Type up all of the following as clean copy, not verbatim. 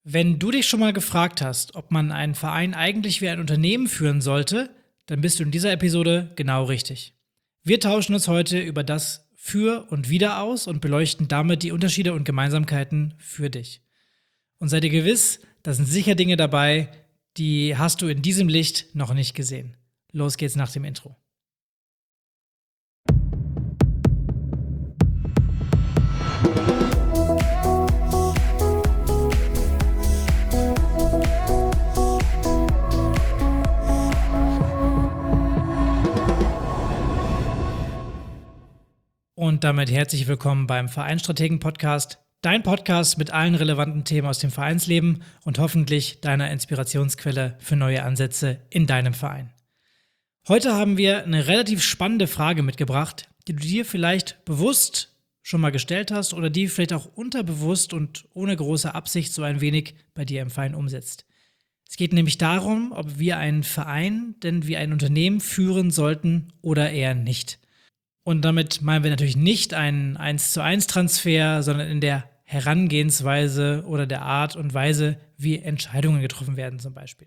Wenn du dich schon mal gefragt hast, ob man einen Verein eigentlich wie ein Unternehmen führen sollte, dann bist du in dieser Episode genau richtig. Wir tauschen uns heute über das Für und Wider aus und beleuchten damit die Unterschiede und Gemeinsamkeiten für dich. Und sei dir gewiss, da sind sicher Dinge dabei, die hast du in diesem Licht noch nicht gesehen. Los geht's nach dem Intro. Und damit herzlich willkommen beim Vereinsstrategen-Podcast, dein Podcast mit allen relevanten Themen aus dem Vereinsleben und hoffentlich deiner Inspirationsquelle für neue Ansätze in deinem Verein. Heute haben wir eine relativ spannende Frage mitgebracht, die du dir vielleicht bewusst schon mal gestellt hast oder die vielleicht auch unterbewusst und ohne große Absicht so ein wenig bei dir im Verein umsetzt. Es geht nämlich darum, ob wir einen Verein denn wie ein Unternehmen führen sollten oder eher nicht. Und damit meinen wir natürlich nicht einen 1:1 Transfer, sondern in der Herangehensweise oder der Art und Weise, wie Entscheidungen getroffen werden zum Beispiel.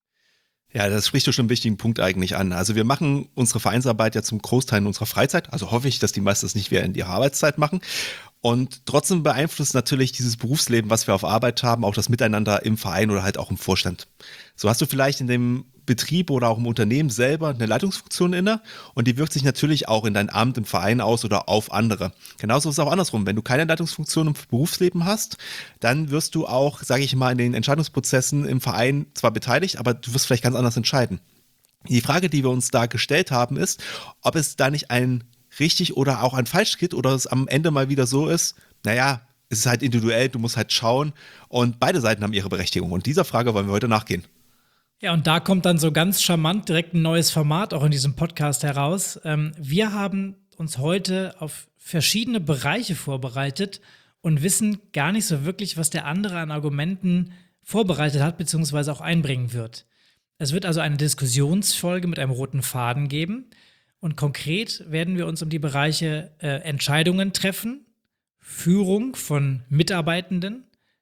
Ja, das spricht du schon einen wichtigen Punkt eigentlich an. Also wir machen unsere Vereinsarbeit ja zum Großteil in unserer Freizeit. Also hoffe ich, dass die meisten das nicht während ihrer Arbeitszeit machen. Und trotzdem beeinflusst natürlich dieses Berufsleben, was wir auf Arbeit haben, auch das Miteinander im Verein oder halt auch im Vorstand. So hast du vielleicht in dem Betrieb oder auch im Unternehmen selber eine Leitungsfunktion inne und die wirkt sich natürlich auch in dein Amt im Verein aus oder auf andere. Genauso ist es auch andersrum. Wenn du keine Leitungsfunktion im Berufsleben hast, dann wirst du auch, sage ich mal, in den Entscheidungsprozessen im Verein zwar beteiligt, aber du wirst vielleicht ganz anders entscheiden. Die Frage, die wir uns da gestellt haben, ist, ob es da nicht ein richtig oder auch ein falsch gibt oder es am Ende mal wieder so ist, naja, es ist halt individuell, du musst halt schauen und beide Seiten haben ihre Berechtigung und dieser Frage wollen wir heute nachgehen. Ja, und da kommt dann so ganz charmant direkt ein neues Format auch in diesem Podcast heraus. Wir haben uns heute auf verschiedene Bereiche vorbereitet und wissen gar nicht so wirklich, was der andere an Argumenten vorbereitet hat bzw. auch einbringen wird. Es wird also eine Diskussionsfolge mit einem roten Faden geben und konkret werden wir uns um die Bereiche Entscheidungen treffen, Führung von Mitarbeitenden,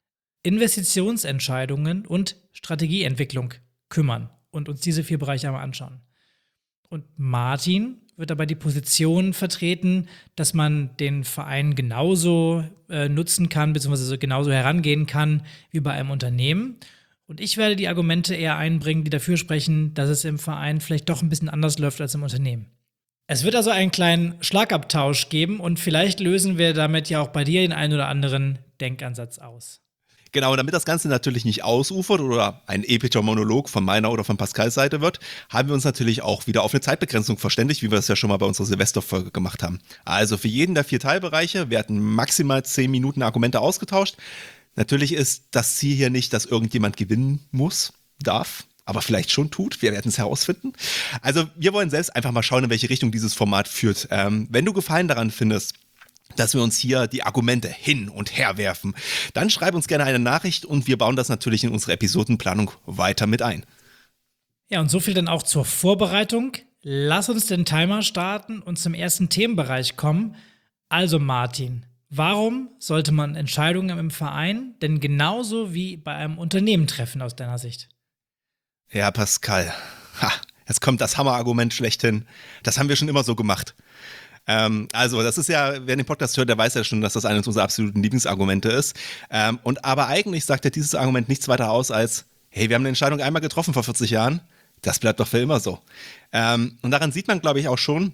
Investitionsentscheidungen und Strategieentwicklung kümmern und uns diese 4 Bereiche einmal anschauen. Und Martin wird dabei die Position vertreten, dass man den Verein genauso nutzen kann, beziehungsweise genauso herangehen kann wie bei einem Unternehmen. Und ich werde die Argumente eher einbringen, die dafür sprechen, dass es im Verein vielleicht doch ein bisschen anders läuft als im Unternehmen. Es wird also einen kleinen Schlagabtausch geben und vielleicht lösen wir damit ja auch bei dir den einen oder anderen Denkansatz aus. Genau, damit das Ganze natürlich nicht ausufert oder ein epischer Monolog von meiner oder von Pascals Seite wird, haben wir uns natürlich auch wieder auf eine Zeitbegrenzung verständigt, wie wir das ja schon mal bei unserer Silvesterfolge gemacht haben. Also für jeden der 4 Teilbereiche werden maximal 10 Minuten Argumente ausgetauscht. Natürlich ist das Ziel hier nicht, dass irgendjemand gewinnen muss, darf, aber vielleicht schon tut. Wir werden es herausfinden. Also wir wollen selbst einfach mal schauen, in welche Richtung dieses Format führt. Wenn du Gefallen daran findest, dass wir uns hier die Argumente hin und her werfen, dann schreib uns gerne eine Nachricht und wir bauen das natürlich in unsere Episodenplanung weiter mit ein. Ja, und so viel dann auch zur Vorbereitung. Lass uns den Timer starten und zum ersten Themenbereich kommen. Also Martin, warum sollte man Entscheidungen im Verein denn genauso wie bei einem Unternehmen treffen aus deiner Sicht? Ja, Pascal, jetzt kommt das Hammerargument schlechthin. Das haben wir schon immer so gemacht. Also das ist ja, wer den Podcast hört, der weiß ja schon, dass das eines unserer absoluten Lieblingsargumente ist. Aber eigentlich sagt ja dieses Argument nichts weiter aus als, hey, wir haben eine Entscheidung einmal getroffen vor 40 Jahren, das bleibt doch für immer so. Und daran sieht man, glaube ich, auch schon,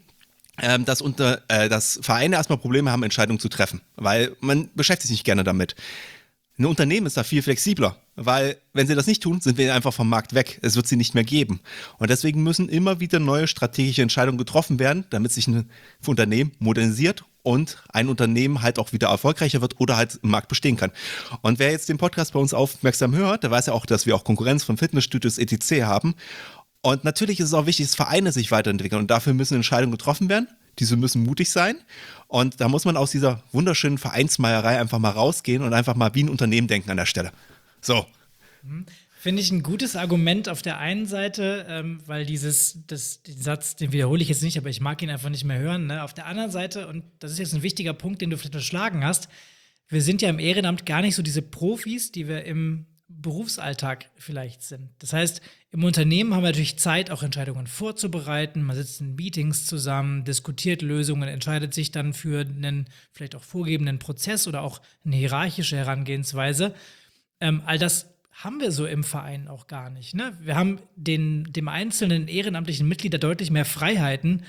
dass Vereine erstmal Probleme haben, Entscheidungen zu treffen, weil man beschäftigt sich nicht gerne damit. Ein Unternehmen ist da viel flexibler, weil wenn sie das nicht tun, sind wir einfach vom Markt weg. Es wird sie nicht mehr geben. Und deswegen müssen immer wieder neue strategische Entscheidungen getroffen werden, damit sich ein Unternehmen modernisiert und ein Unternehmen halt auch wieder erfolgreicher wird oder halt im Markt bestehen kann. Und wer jetzt den Podcast bei uns aufmerksam hört, der weiß ja auch, dass wir auch Konkurrenz von Fitnessstudios etc. haben. Und natürlich ist es auch wichtig, dass Vereine sich weiterentwickeln und dafür müssen Entscheidungen getroffen werden. Diese müssen mutig sein und da muss man aus dieser wunderschönen Vereinsmeierei einfach mal rausgehen und einfach mal wie ein Unternehmen denken an der Stelle. So. Finde ich ein gutes Argument auf der einen Seite, weil den Satz, den wiederhole ich jetzt nicht, aber ich mag ihn einfach nicht mehr hören. Ne? Auf der anderen Seite, und das ist jetzt ein wichtiger Punkt, den du vielleicht unterschlagen hast, wir sind ja im Ehrenamt gar nicht so diese Profis, die wir im Berufsalltag vielleicht sind. Das heißt, im Unternehmen haben wir natürlich Zeit, auch Entscheidungen vorzubereiten. Man sitzt in Meetings zusammen, diskutiert Lösungen, entscheidet sich dann für einen vielleicht auch vorgegebenen Prozess oder auch eine hierarchische Herangehensweise. All das haben wir so im Verein auch gar nicht. Ne? Wir haben dem einzelnen ehrenamtlichen Mitglied deutlich mehr Freiheiten,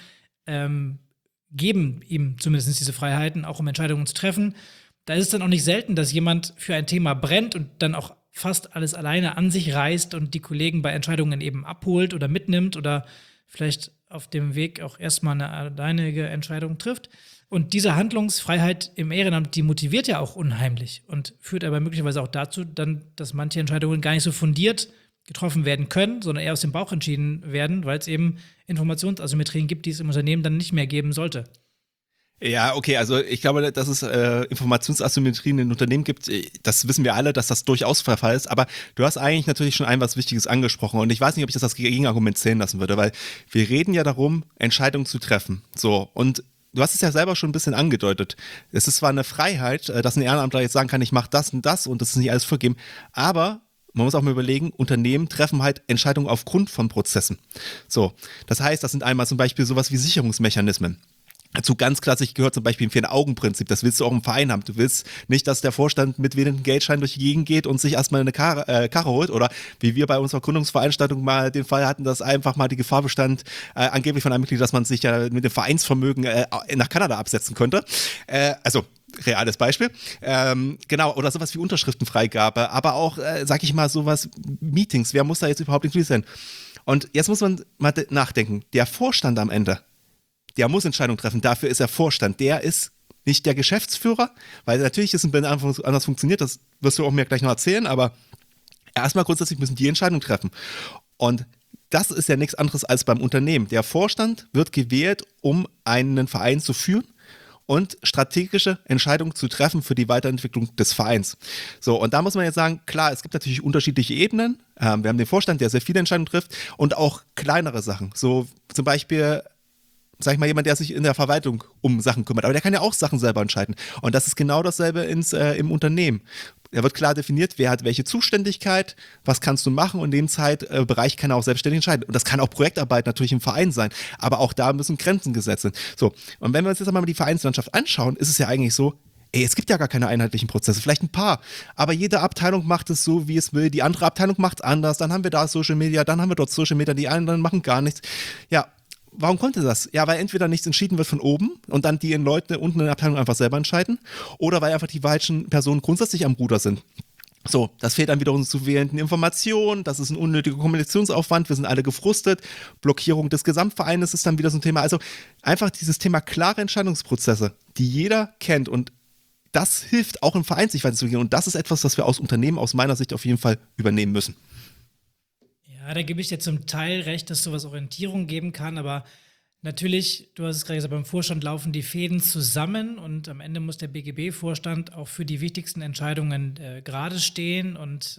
geben ihm zumindest diese Freiheiten, auch um Entscheidungen zu treffen. Da ist es dann auch nicht selten, dass jemand für ein Thema brennt und dann auch fast alles alleine an sich reißt und die Kollegen bei Entscheidungen eben abholt oder mitnimmt oder vielleicht auf dem Weg auch erstmal eine alleinige Entscheidung trifft. Und diese Handlungsfreiheit im Ehrenamt, die motiviert ja auch unheimlich und führt aber möglicherweise auch dazu, dann, dass manche Entscheidungen gar nicht so fundiert getroffen werden können, sondern eher aus dem Bauch entschieden werden, weil es eben Informationsasymmetrien gibt, die es im Unternehmen dann nicht mehr geben sollte. Ja, okay, also ich glaube, dass es Informationsasymmetrien in Unternehmen gibt, das wissen wir alle, dass das durchaus der Fall ist, aber du hast eigentlich natürlich schon was Wichtiges angesprochen und ich weiß nicht, ob ich das als Gegenargument zählen lassen würde, weil wir reden ja darum, Entscheidungen zu treffen, so, und du hast es ja selber schon ein bisschen angedeutet. Es ist zwar eine Freiheit, dass ein Ehrenamtler jetzt sagen kann, ich mache das und das ist nicht alles vorgegeben, aber man muss auch mal überlegen, Unternehmen treffen halt Entscheidungen aufgrund von Prozessen. So, das heißt, das sind einmal zum Beispiel sowas wie Sicherungsmechanismen. Dazu ganz klassisch gehört zum Beispiel ein Vier-Augen-Prinzip. Das willst du auch im Verein haben. Du willst nicht, dass der Vorstand mit wenigen Geldscheinen durch die Gegend geht und sich erstmal eine Karre holt. Oder wie wir bei unserer Gründungsveranstaltung mal den Fall hatten, dass einfach mal die Gefahr bestand, angeblich von einem Mitglied, dass man sich ja mit dem Vereinsvermögen nach Kanada absetzen könnte. Also reales Beispiel. Genau, oder sowas wie Unterschriftenfreigabe. Aber auch, sag ich mal, sowas Meetings. Wer muss da jetzt überhaupt inkludiert sein? Und jetzt muss man mal nachdenken. Der Vorstand am Ende, der muss Entscheidungen treffen, dafür ist er Vorstand. Der ist nicht der Geschäftsführer, weil natürlich ist ein bisschen anders funktioniert, das wirst du auch mir gleich noch erzählen, aber erstmal grundsätzlich müssen die Entscheidungen treffen. Und das ist ja nichts anderes als beim Unternehmen. Der Vorstand wird gewählt, um einen Verein zu führen und strategische Entscheidungen zu treffen für die Weiterentwicklung des Vereins. So, und da muss man jetzt sagen, klar, es gibt natürlich unterschiedliche Ebenen. Wir haben den Vorstand, der sehr viele Entscheidungen trifft und auch kleinere Sachen. So zum Beispiel, sag ich mal, jemand, der sich in der Verwaltung um Sachen kümmert. Aber der kann ja auch Sachen selber entscheiden. Und das ist genau dasselbe im Unternehmen. Da wird klar definiert, wer hat welche Zuständigkeit, was kannst du machen und in dem Zeitbereich kann er auch selbstständig entscheiden. Und das kann auch Projektarbeit natürlich im Verein sein. Aber auch da müssen Grenzen gesetzt sein. So, und wenn wir uns jetzt einmal die Vereinslandschaft anschauen, ist es ja eigentlich so, es gibt ja gar keine einheitlichen Prozesse, vielleicht ein paar, aber jede Abteilung macht es so, wie es will, die andere Abteilung macht es anders, dann haben wir da Social Media, dann haben wir dort Social Media, die anderen machen gar nichts. Ja, warum konnte das? Ja, weil entweder nichts entschieden wird von oben und dann die Leute unten in der Abteilung einfach selber entscheiden oder weil einfach die falschen Personen grundsätzlich am Ruder sind. So, das fehlt dann wiederum zu wählenden Informationen, das ist ein unnötiger Kommunikationsaufwand, wir sind alle gefrustet, Blockierung des Gesamtvereines ist dann wieder so ein Thema. Also einfach dieses Thema klare Entscheidungsprozesse, die jeder kennt und das hilft auch im Verein sich weiterzugehen und das ist etwas, was wir aus Unternehmen aus meiner Sicht auf jeden Fall übernehmen müssen. Ja, da gebe ich dir zum Teil recht, dass sowas Orientierung geben kann, aber natürlich, du hast es gerade gesagt, beim Vorstand laufen die Fäden zusammen und am Ende muss der BGB-Vorstand auch für die wichtigsten Entscheidungen gerade stehen und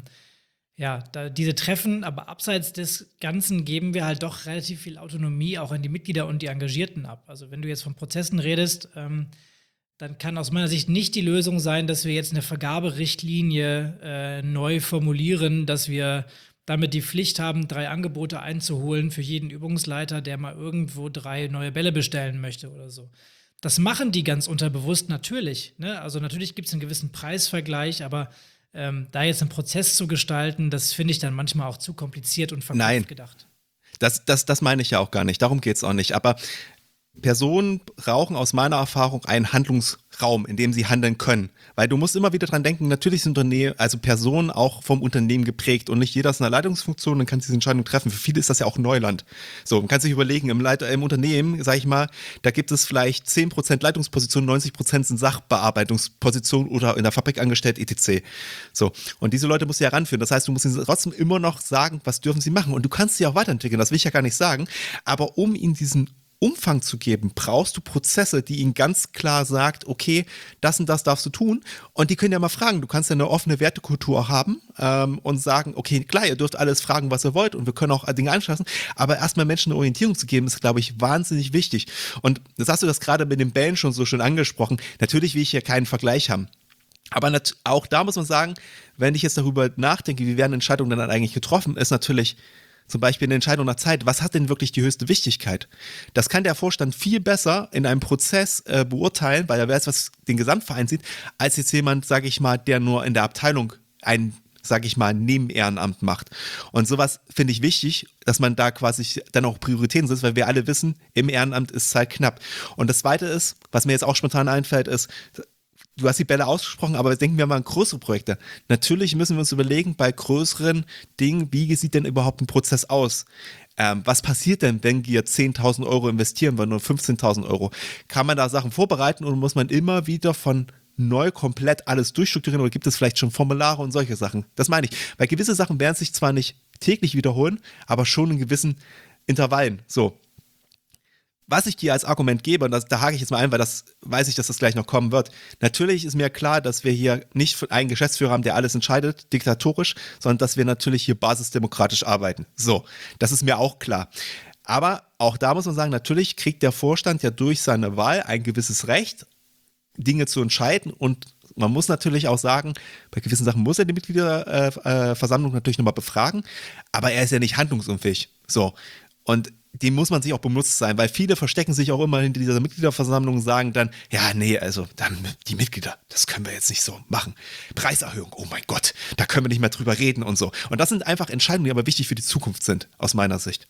diese Treffen, aber abseits des Ganzen geben wir halt doch relativ viel Autonomie auch an die Mitglieder und die Engagierten ab. Also wenn du jetzt von Prozessen redest, dann kann aus meiner Sicht nicht die Lösung sein, dass wir jetzt eine Vergaberichtlinie neu formulieren, dass wir damit die Pflicht haben, 3 Angebote einzuholen für jeden Übungsleiter, der mal irgendwo 3 neue Bälle bestellen möchte oder so. Das machen die ganz unterbewusst natürlich. Ne? Also natürlich gibt es einen gewissen Preisvergleich, aber da jetzt einen Prozess zu gestalten, das finde ich dann manchmal auch zu kompliziert und verkopft gedacht. Das meine ich ja auch gar nicht. Darum geht es auch nicht. Aber Personen brauchen aus meiner Erfahrung einen Handlungsraum, in dem sie handeln können. Weil du musst immer wieder dran denken, natürlich sind Personen auch vom Unternehmen geprägt und nicht jeder ist in einer Leitungsfunktion und kann diese Entscheidung treffen. Für viele ist das ja auch Neuland. So, man kann sich überlegen, im Unternehmen, sag ich mal, da gibt es vielleicht 10% Leitungspositionen, 90% sind Sachbearbeitungspositionen oder in der Fabrik angestellt, etc. So, und diese Leute musst du ja ranführen. Das heißt, du musst ihnen trotzdem immer noch sagen, was dürfen sie machen. Und du kannst sie auch weiterentwickeln, das will ich ja gar nicht sagen. Aber um ihnen diesen Umfang zu geben, brauchst du Prozesse, die ihnen ganz klar sagt, okay, das und das darfst du tun. Und die können ja mal fragen. Du kannst ja eine offene Wertekultur haben und sagen, okay, klar, ihr dürft alles fragen, was ihr wollt und wir können auch Dinge einschätzen. Aber erstmal Menschen eine Orientierung zu geben, ist, glaube ich, wahnsinnig wichtig. Und jetzt hast du das gerade mit den Bällen schon so schön angesprochen. Natürlich will ich hier keinen Vergleich haben. Aber auch da muss man sagen, wenn ich jetzt darüber nachdenke, wie werden Entscheidungen dann eigentlich getroffen, ist natürlich zum Beispiel eine Entscheidung nach Zeit, was hat denn wirklich die höchste Wichtigkeit? Das kann der Vorstand viel besser in einem Prozess beurteilen, weil er weiß, was den Gesamtverein sieht, als jetzt jemand, sage ich mal, der nur in der Abteilung ein, sage ich mal, Nebenehrenamt macht. Und sowas finde ich wichtig, dass man da quasi dann auch Prioritäten setzt, weil wir alle wissen, im Ehrenamt ist Zeit knapp. Und das Zweite ist, was mir jetzt auch spontan einfällt, ist, du hast die Bälle ausgesprochen, aber denken wir mal an größere Projekte. Natürlich müssen wir uns überlegen, bei größeren Dingen, wie sieht denn überhaupt ein Prozess aus? Was passiert denn, wenn wir 10.000 Euro investieren wollen oder 15.000 Euro? Kann man da Sachen vorbereiten oder muss man immer wieder von neu komplett alles durchstrukturieren oder gibt es vielleicht schon Formulare und solche Sachen? Das meine ich. Weil gewisse Sachen werden sich zwar nicht täglich wiederholen, aber schon in gewissen Intervallen. So. Was ich dir als Argument gebe, und da hake ich jetzt mal ein, weil das weiß ich, dass das gleich noch kommen wird. Natürlich ist mir klar, dass wir hier nicht einen Geschäftsführer haben, der alles entscheidet, diktatorisch, sondern dass wir natürlich hier basisdemokratisch arbeiten. So, das ist mir auch klar. Aber auch da muss man sagen, natürlich kriegt der Vorstand ja durch seine Wahl ein gewisses Recht, Dinge zu entscheiden, und man muss natürlich auch sagen, bei gewissen Sachen muss er die Mitgliederversammlung natürlich nochmal befragen, aber er ist ja nicht handlungsunfähig. So, und dem muss man sich auch bewusst sein, weil viele verstecken sich auch immer hinter dieser Mitgliederversammlung und sagen dann, ja, nee, also dann die Mitglieder, das können wir jetzt nicht so machen. Preiserhöhung, oh mein Gott, da können wir nicht mehr drüber reden und so. Und das sind einfach Entscheidungen, die aber wichtig für die Zukunft sind, aus meiner Sicht.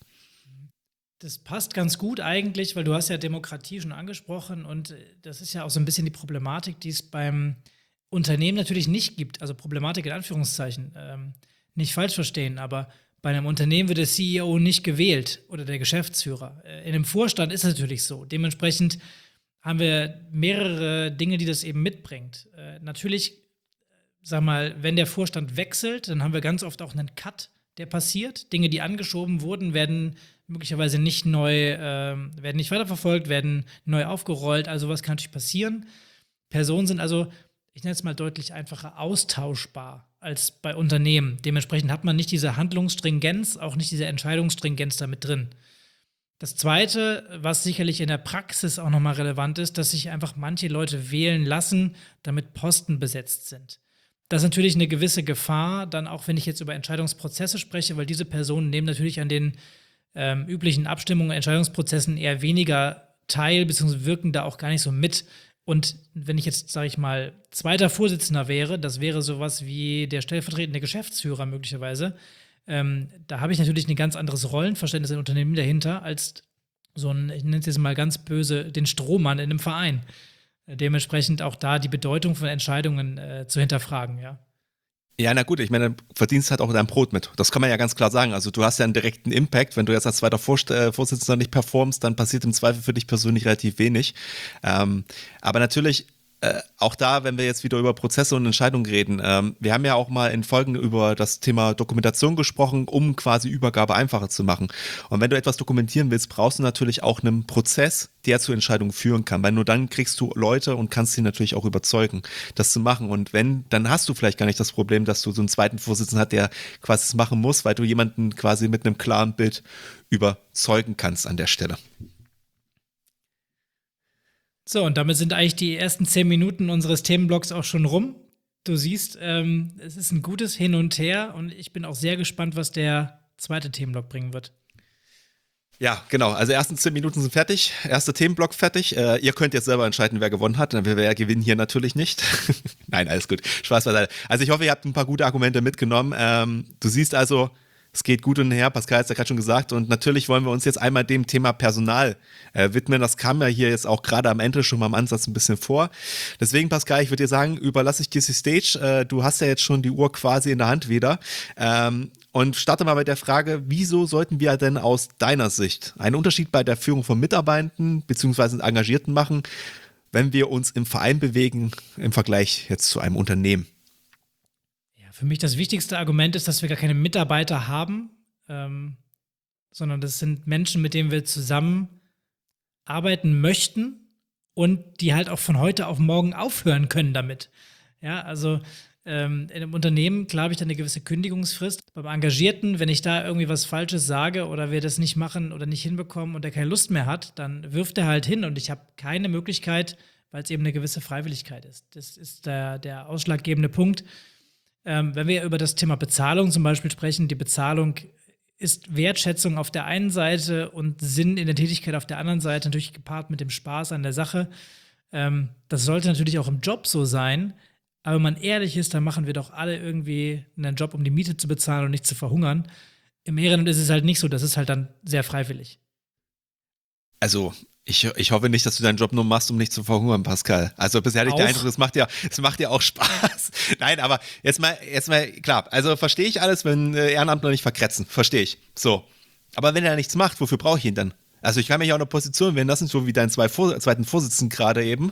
Das passt ganz gut eigentlich, weil du hast ja Demokratie schon angesprochen und das ist ja auch so ein bisschen die Problematik, die es beim Unternehmen natürlich nicht gibt. Also Problematik in Anführungszeichen, nicht falsch verstehen, aber bei einem Unternehmen wird der CEO nicht gewählt oder der Geschäftsführer. In einem Vorstand ist es natürlich so. Dementsprechend haben wir mehrere Dinge, die das eben mitbringt. Natürlich, sag mal, wenn der Vorstand wechselt, dann haben wir ganz oft auch einen Cut, der passiert. Dinge, die angeschoben wurden, werden möglicherweise nicht neu, werden nicht weiterverfolgt, werden neu aufgerollt. Also was kann natürlich passieren? Personen sind also, ich nenne es mal deutlich einfacher, austauschbar als bei Unternehmen. Dementsprechend hat man nicht diese Handlungsstringenz, auch nicht diese Entscheidungsstringenz da mit drin. Das Zweite, was sicherlich in der Praxis auch nochmal relevant ist, dass sich einfach manche Leute wählen lassen, damit Posten besetzt sind. Das ist natürlich eine gewisse Gefahr, dann auch wenn ich jetzt über Entscheidungsprozesse spreche, weil diese Personen nehmen natürlich an den üblichen Abstimmungen, Entscheidungsprozessen eher weniger teil, beziehungsweise wirken da auch gar nicht so mit. Und wenn ich jetzt, sage ich mal, zweiter Vorsitzender wäre, das wäre sowas wie der stellvertretende Geschäftsführer möglicherweise, da habe ich natürlich ein ganz anderes Rollenverständnis im Unternehmen dahinter, als so ein, ich nenne es jetzt mal ganz böse, den Strohmann in einem Verein. Dementsprechend auch da die Bedeutung von Entscheidungen zu hinterfragen, ja. Ja, na gut, ich meine, du verdienst halt auch dein Brot mit. Das kann man ja ganz klar sagen. Also du hast ja einen direkten Impact. Wenn du jetzt als zweiter Vorsitzender nicht performst, dann passiert im Zweifel für dich persönlich relativ wenig. Aber natürlich, auch da, wenn wir jetzt wieder über Prozesse und Entscheidungen reden, wir haben ja auch mal in Folgen über das Thema Dokumentation gesprochen, um quasi Übergabe einfacher zu machen. Und wenn du etwas dokumentieren willst, brauchst du natürlich auch einen Prozess, der zu Entscheidungen führen kann, weil nur dann kriegst du Leute und kannst sie natürlich auch überzeugen, das zu machen. Und wenn, dann hast du vielleicht gar nicht das Problem, dass du so einen zweiten Vorsitzenden hast, der quasi das machen muss, weil du jemanden quasi mit einem klaren Bild überzeugen kannst an der Stelle. So, und damit sind eigentlich die ersten 10 Minuten unseres Themenblocks auch schon rum. Du siehst, es ist ein gutes Hin und Her und ich bin auch sehr gespannt, was der zweite Themenblock bringen wird. Ja, genau. Also ersten 10 Minuten sind fertig, erster Themenblock fertig. Ihr könnt jetzt selber entscheiden, wer gewonnen hat. Wir gewinnen hier natürlich nicht. Nein, alles gut. Spaß beiseite. Also ich hoffe, ihr habt ein paar gute Argumente mitgenommen. Du siehst also, es geht gut und her, Pascal hat es ja gerade schon gesagt, und natürlich wollen wir uns jetzt einmal dem Thema Personal widmen. Das kam ja hier jetzt auch gerade am Ende schon mal im Ansatz ein bisschen vor. Deswegen, Pascal, ich würde dir sagen, überlasse ich dir die Stage. Du hast ja jetzt schon die Uhr quasi in der Hand wieder. Und starte mal bei der Frage, wieso sollten wir denn aus deiner Sicht einen Unterschied bei der Führung von Mitarbeitenden bzw. Engagierten machen, wenn wir uns im Verein bewegen im Vergleich jetzt zu einem Unternehmen? Für mich das wichtigste Argument ist, dass wir gar keine Mitarbeiter haben, sondern das sind Menschen, mit denen wir zusammen arbeiten möchten und die halt auch von heute auf morgen aufhören können damit. Ja, also in einem Unternehmen, klar, habe ich da eine gewisse Kündigungsfrist. Beim Engagierten, wenn ich da irgendwie was Falsches sage oder wir das nicht machen oder nicht hinbekommen und er keine Lust mehr hat, dann wirft er halt hin und ich habe keine Möglichkeit, weil es eben eine gewisse Freiwilligkeit ist. Das ist der ausschlaggebende Punkt. Wenn wir über das Thema Bezahlung zum Beispiel sprechen, die Bezahlung ist Wertschätzung auf der einen Seite und Sinn in der Tätigkeit auf der anderen Seite, natürlich gepaart mit dem Spaß an der Sache. Das sollte natürlich auch im Job so sein, aber wenn man ehrlich ist, dann machen wir doch alle irgendwie einen Job, um die Miete zu bezahlen und nicht zu verhungern. Im Ehrenamt ist es halt nicht so, das ist halt dann sehr freiwillig. Also, ich hoffe nicht, dass du deinen Job nur machst, um nicht zu verhungern, Pascal. Also bisher hatte ich den Eindruck, es macht dir auch Spaß. Nein, aber jetzt mal, klar, also verstehe ich alles, wenn Ehrenamtler nicht verkretzen, verstehe ich. So. Aber wenn er nichts macht, wofür brauche ich ihn dann? Also ich kann mich auch in einer Position werden lassen, so wie dein zweiten Vorsitzenden gerade eben,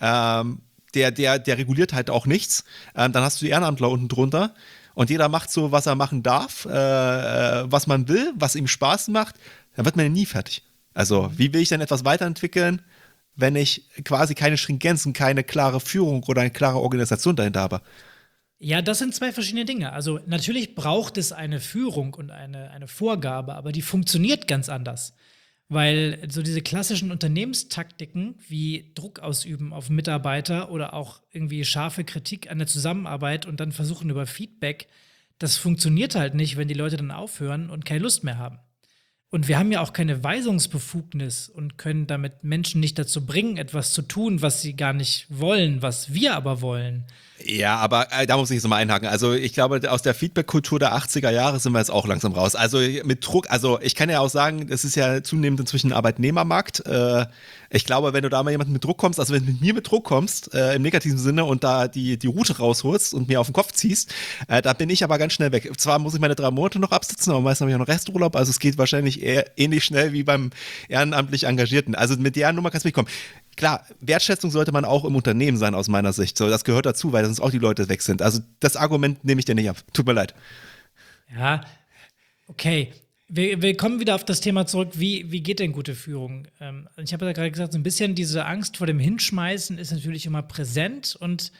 der reguliert halt auch nichts. Dann hast du die Ehrenamtler unten drunter und jeder macht so, was er machen darf, was man will, was ihm Spaß macht, dann wird man ja nie fertig. Also, wie will ich denn etwas weiterentwickeln, wenn ich quasi keine Stringenz und keine klare Führung oder eine klare Organisation dahinter habe? Ja, das sind zwei verschiedene Dinge. Also natürlich braucht es eine Führung und eine Vorgabe, aber die funktioniert ganz anders. Weil so diese klassischen Unternehmenstaktiken wie Druck ausüben auf Mitarbeiter oder auch irgendwie scharfe Kritik an der Zusammenarbeit und dann versuchen über Feedback, das funktioniert halt nicht, wenn die Leute dann aufhören und keine Lust mehr haben. Und wir haben ja auch keine Weisungsbefugnis und können damit Menschen nicht dazu bringen, etwas zu tun, was sie gar nicht wollen, was wir aber wollen. Ja, aber da muss ich jetzt mal einhaken. Also ich glaube, aus der Feedback-Kultur der 80er Jahre sind wir jetzt auch langsam raus. Also mit Druck, also ich kann ja auch sagen, es ist ja zunehmend inzwischen ein Arbeitnehmermarkt. Ich glaube, wenn du da mal jemanden mit Druck kommst, also wenn du mit mir mit Druck kommst, im negativen Sinne und da die Rute rausholst und mir auf den Kopf ziehst, da bin ich aber ganz schnell weg. Zwar muss ich meine 3 Monate noch absitzen, aber meistens habe ich auch noch Resturlaub, also es geht wahrscheinlich eher ähnlich schnell wie beim ehrenamtlich Engagierten. Also mit der Nummer kannst du nicht kommen. Klar, Wertschätzung sollte man auch im Unternehmen sein, aus meiner Sicht. So, das gehört dazu, weil sonst auch die Leute weg sind. Also das Argument nehme ich dir nicht ab. Tut mir leid. Ja, okay. Wir kommen wieder auf das Thema zurück, wie geht denn gute Führung? Ich habe ja gerade gesagt, so ein bisschen diese Angst vor dem Hinschmeißen ist natürlich immer präsent und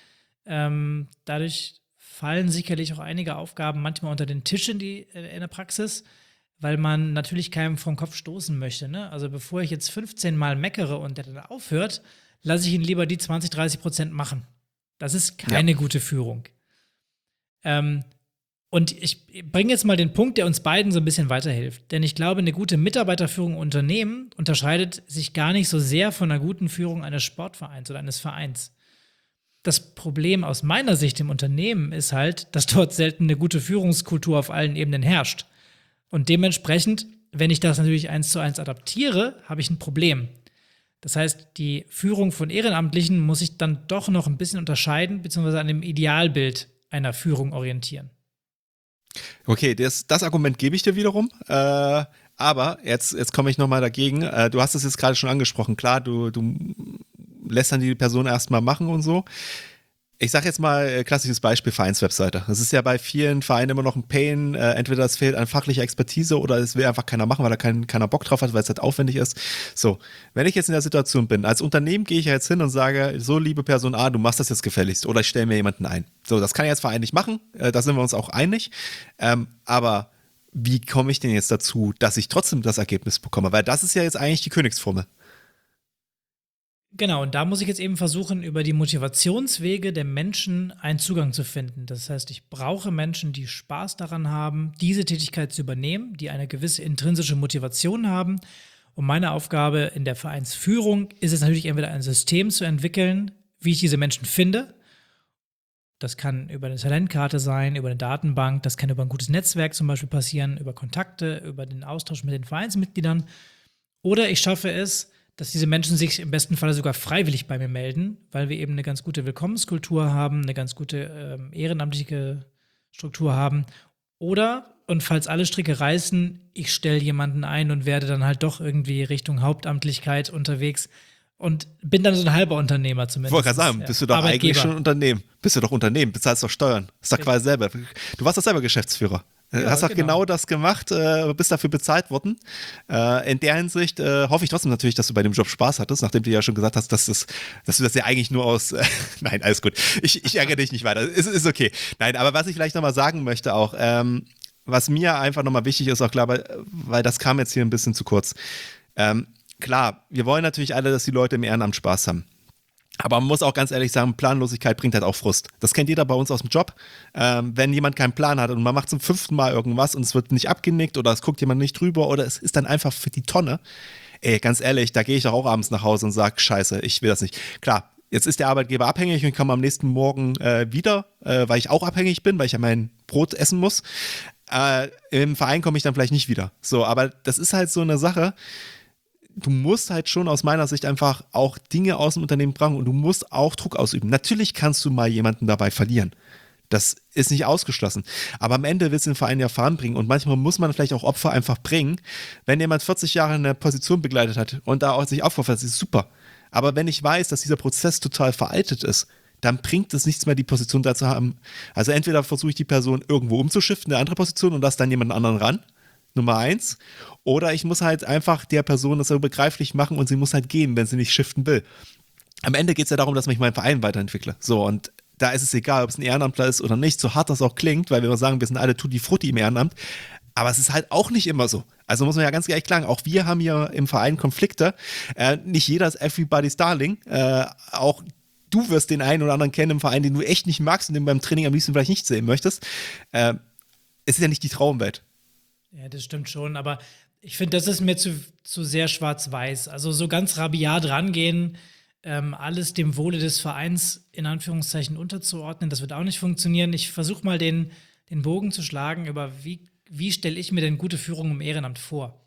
dadurch fallen sicherlich auch einige Aufgaben manchmal unter den Tisch in der Praxis, weil man natürlich keinem vom Kopf stoßen möchte. Ne? Also bevor ich jetzt 15 Mal meckere und der dann aufhört, lasse ich ihn lieber die 20-30% machen. Das ist keine gute Führung. Und ich bringe jetzt mal den Punkt, der uns beiden so ein bisschen weiterhilft. Denn ich glaube, eine gute Mitarbeiterführung im Unternehmen unterscheidet sich gar nicht so sehr von einer guten Führung eines Sportvereins oder eines Vereins. Das Problem aus meiner Sicht im Unternehmen ist halt, dass dort selten eine gute Führungskultur auf allen Ebenen herrscht. Und dementsprechend, wenn ich das natürlich 1:1 adaptiere, habe ich ein Problem. Das heißt, die Führung von Ehrenamtlichen muss ich dann doch noch ein bisschen unterscheiden, beziehungsweise an dem Idealbild einer Führung orientieren. Okay, das Argument gebe ich dir wiederum. Aber jetzt komme ich nochmal dagegen. Du hast es jetzt gerade schon angesprochen. Klar, du lässt dann die Person erstmal machen und so. Ich sage jetzt mal klassisches Beispiel Vereinswebseite. Das ist ja bei vielen Vereinen immer noch ein Pain. Entweder es fehlt an fachlicher Expertise oder es will einfach keiner machen, weil da keiner Bock drauf hat, weil es halt aufwendig ist. So, wenn ich jetzt in der Situation bin, als Unternehmen gehe ich ja jetzt hin und sage, so liebe Person A, du machst das jetzt gefälligst oder ich stelle mir jemanden ein. So, das kann ich als Verein nicht machen, da sind wir uns auch einig. Aber wie komme ich denn jetzt dazu, dass ich trotzdem das Ergebnis bekomme? Weil das ist ja jetzt eigentlich die Königsformel. Genau, und da muss ich jetzt eben versuchen, über die Motivationswege der Menschen einen Zugang zu finden. Das heißt, ich brauche Menschen, die Spaß daran haben, diese Tätigkeit zu übernehmen, die eine gewisse intrinsische Motivation haben. Und meine Aufgabe in der Vereinsführung ist es natürlich entweder ein System zu entwickeln, wie ich diese Menschen finde. Das kann über eine Talentkarte sein, über eine Datenbank, das kann über ein gutes Netzwerk zum Beispiel passieren, über Kontakte, über den Austausch mit den Vereinsmitgliedern. Oder ich schaffe es, dass diese Menschen sich im besten Fall sogar freiwillig bei mir melden, weil wir eben eine ganz gute Willkommenskultur haben, eine ganz gute ehrenamtliche Struktur haben. Oder, und falls alle Stricke reißen, ich stelle jemanden ein und werde dann halt doch irgendwie Richtung Hauptamtlichkeit unterwegs und bin dann so ein halber Unternehmer zumindest. Ich wollte gerade sagen, bist du doch eigentlich schon Unternehmen. Bist du doch Unternehmen, bezahlst doch Steuern. Ist doch quasi selber. Du warst doch selber Geschäftsführer. Ja, hast doch genau das gemacht, bist dafür bezahlt worden. In der Hinsicht hoffe ich trotzdem natürlich, dass du bei dem Job Spaß hattest, nachdem du ja schon gesagt hast, dass du das ja eigentlich nur aus nein, alles gut. Ich ärgere dich nicht weiter. Ist okay. Nein, aber was ich vielleicht nochmal sagen möchte auch, was mir einfach nochmal wichtig ist, auch klar, weil das kam jetzt hier ein bisschen zu kurz. Klar, wir wollen natürlich alle, dass die Leute im Ehrenamt Spaß haben. Aber man muss auch ganz ehrlich sagen, Planlosigkeit bringt halt auch Frust. Das kennt jeder bei uns aus dem Job. Wenn jemand keinen Plan hat und man macht zum 5. Mal irgendwas und es wird nicht abgenickt oder es guckt jemand nicht drüber oder es ist dann einfach für die Tonne. Ey, ganz ehrlich, da gehe ich doch auch abends nach Hause und sage, scheiße, ich will das nicht. Klar, jetzt ist der Arbeitgeber abhängig und komme am nächsten Morgen wieder, weil ich auch abhängig bin, weil ich ja mein Brot essen muss. Im Verein komme ich dann vielleicht nicht wieder. So, aber das ist halt so eine Sache. Du musst halt schon aus meiner Sicht einfach auch Dinge aus dem Unternehmen bringen und du musst auch Druck ausüben. Natürlich kannst du mal jemanden dabei verlieren. Das ist nicht ausgeschlossen. Aber am Ende willst du den Verein ja voranbringen und manchmal muss man vielleicht auch Opfer einfach bringen. Wenn jemand 40 Jahre eine Position begleitet hat und da auch sich aufgeopfert hat, ist super. Aber wenn ich weiß, dass dieser Prozess total veraltet ist, dann bringt es nichts mehr, die Position da zu haben. Also entweder versuche ich die Person irgendwo umzuschiften, eine andere Position und lasse dann jemanden anderen ran. Nummer 1. Oder ich muss halt einfach der Person das so begreiflich machen und sie muss halt gehen, wenn sie nicht shiften will. Am Ende geht es ja darum, dass ich meinen Verein weiterentwickle. So, und da ist es egal, ob es ein Ehrenamtler ist oder nicht, so hart das auch klingt, weil wir immer sagen, wir sind alle Tutti Frutti im Ehrenamt. Aber es ist halt auch nicht immer so. Also muss man ja ganz ehrlich sagen, auch wir haben hier im Verein Konflikte. Nicht jeder ist everybody's darling. Auch du wirst den einen oder anderen kennen im Verein, den du echt nicht magst und den beim Training am liebsten vielleicht nicht sehen möchtest. Es ist ja nicht die Traumwelt. Ja, das stimmt schon, aber ich finde, das ist mir zu sehr schwarz-weiß. Also so ganz rabiat rangehen, alles dem Wohle des Vereins in Anführungszeichen unterzuordnen, das wird auch nicht funktionieren. Ich versuche mal den Bogen zu schlagen über wie stelle ich mir denn gute Führung im Ehrenamt vor?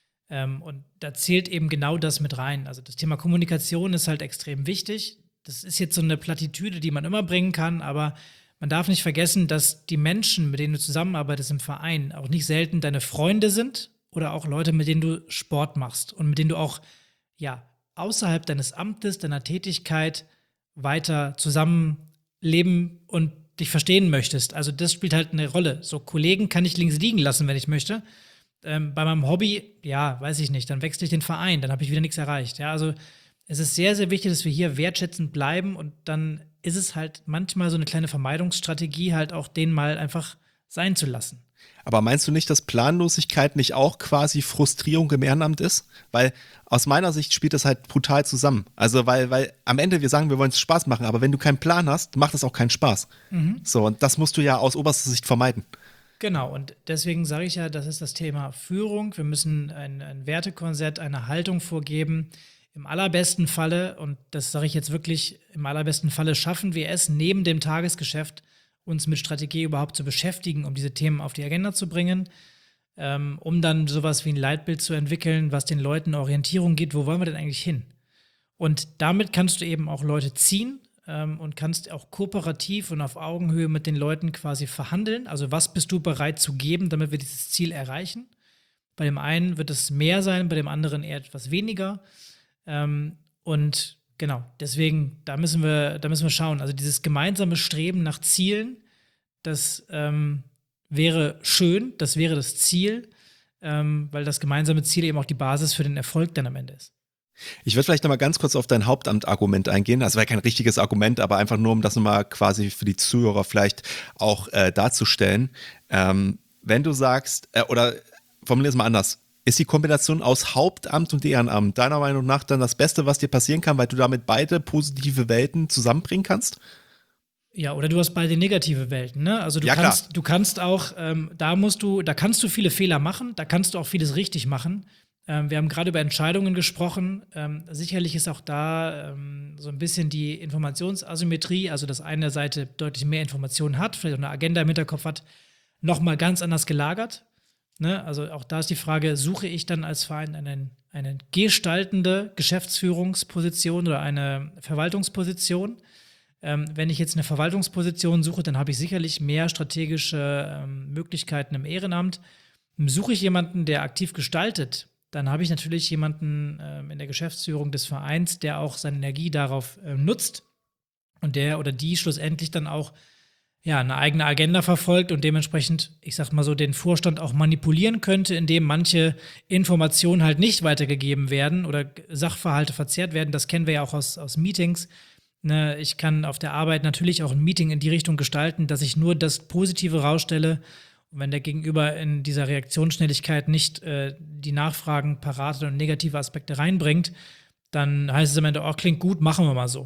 Und da zählt eben genau das mit rein. Also das Thema Kommunikation ist halt extrem wichtig. Das ist jetzt so eine Plattitüde, die man immer bringen kann, aber man darf nicht vergessen, dass die Menschen, mit denen du zusammenarbeitest im Verein, auch nicht selten deine Freunde sind oder auch Leute, mit denen du Sport machst und mit denen du auch außerhalb deines Amtes, deiner Tätigkeit weiter zusammenleben und dich verstehen möchtest. Also das spielt halt eine Rolle. So Kollegen kann ich links liegen lassen, wenn ich möchte. Bei meinem Hobby, weiß ich nicht, dann wechsle ich den Verein, dann habe ich wieder nichts erreicht. Ja, also es ist sehr, sehr wichtig, dass wir hier wertschätzend bleiben und dann ist es halt manchmal so eine kleine Vermeidungsstrategie, halt auch den mal einfach sein zu lassen. Aber meinst du nicht, dass Planlosigkeit nicht auch quasi Frustrierung im Ehrenamt ist? Weil aus meiner Sicht spielt das halt brutal zusammen. Also weil am Ende wir sagen, wir wollen es Spaß machen, aber wenn du keinen Plan hast, macht das auch keinen Spaß. So, und das musst du ja aus oberster Sicht vermeiden. Genau, und deswegen sage ich ja, das ist das Thema Führung. Wir müssen ein Wertekorsett, eine Haltung vorgeben. Im allerbesten Falle, und das sage ich jetzt wirklich, im allerbesten Falle schaffen wir es, neben dem Tagesgeschäft uns mit Strategie überhaupt zu beschäftigen, um diese Themen auf die Agenda zu bringen, um dann sowas wie ein Leitbild zu entwickeln, was den Leuten eine Orientierung gibt, wo wollen wir denn eigentlich hin? Und damit kannst du eben auch Leute ziehen und kannst auch kooperativ und auf Augenhöhe mit den Leuten quasi verhandeln. Also was bist du bereit zu geben, damit wir dieses Ziel erreichen? Bei dem einen wird es mehr sein, bei dem anderen eher etwas weniger. Und genau, deswegen, da müssen wir schauen. Also dieses gemeinsame Streben nach Zielen, das wäre schön, das wäre das Ziel, weil das gemeinsame Ziel eben auch die Basis für den Erfolg dann am Ende ist. Ich würde vielleicht nochmal ganz kurz auf dein Hauptamtargument eingehen. Das war kein richtiges Argument, aber einfach nur, um das nochmal quasi für die Zuhörer vielleicht auch darzustellen. Wenn du sagst, oder formulier es mal anders, ist die Kombination aus Hauptamt und Ehrenamt deiner Meinung nach dann das Beste, was dir passieren kann, weil du damit beide positive Welten zusammenbringen kannst? Ja, oder du hast beide negative Welten, ne? Also du kannst auch, da kannst du viele Fehler machen, da kannst du auch vieles richtig machen. Wir haben gerade über Entscheidungen gesprochen. Sicherlich ist auch da so ein bisschen die Informationsasymmetrie, also dass eine Seite deutlich mehr Informationen hat, vielleicht auch eine Agenda im Hinterkopf hat, nochmal ganz anders gelagert. Ne? Also auch da ist die Frage, suche ich dann als Verein eine gestaltende Geschäftsführungsposition oder eine Verwaltungsposition? Wenn ich jetzt eine Verwaltungsposition suche, dann habe ich sicherlich mehr strategische Möglichkeiten im Ehrenamt. Suche ich jemanden, der aktiv gestaltet, dann habe ich natürlich jemanden in der Geschäftsführung des Vereins, der auch seine Energie darauf nutzt und der oder die schlussendlich dann auch eine eigene Agenda verfolgt und dementsprechend, ich sag mal so, den Vorstand auch manipulieren könnte, indem manche Informationen halt nicht weitergegeben werden oder Sachverhalte verzerrt werden. Das kennen wir ja auch aus Meetings. Ne, ich kann auf der Arbeit natürlich auch ein Meeting in die Richtung gestalten, dass ich nur das Positive rausstelle. Und wenn der Gegenüber in dieser Reaktionsschnelligkeit nicht die Nachfragen parat und negative Aspekte reinbringt, dann heißt es am Ende, klingt gut, machen wir mal so.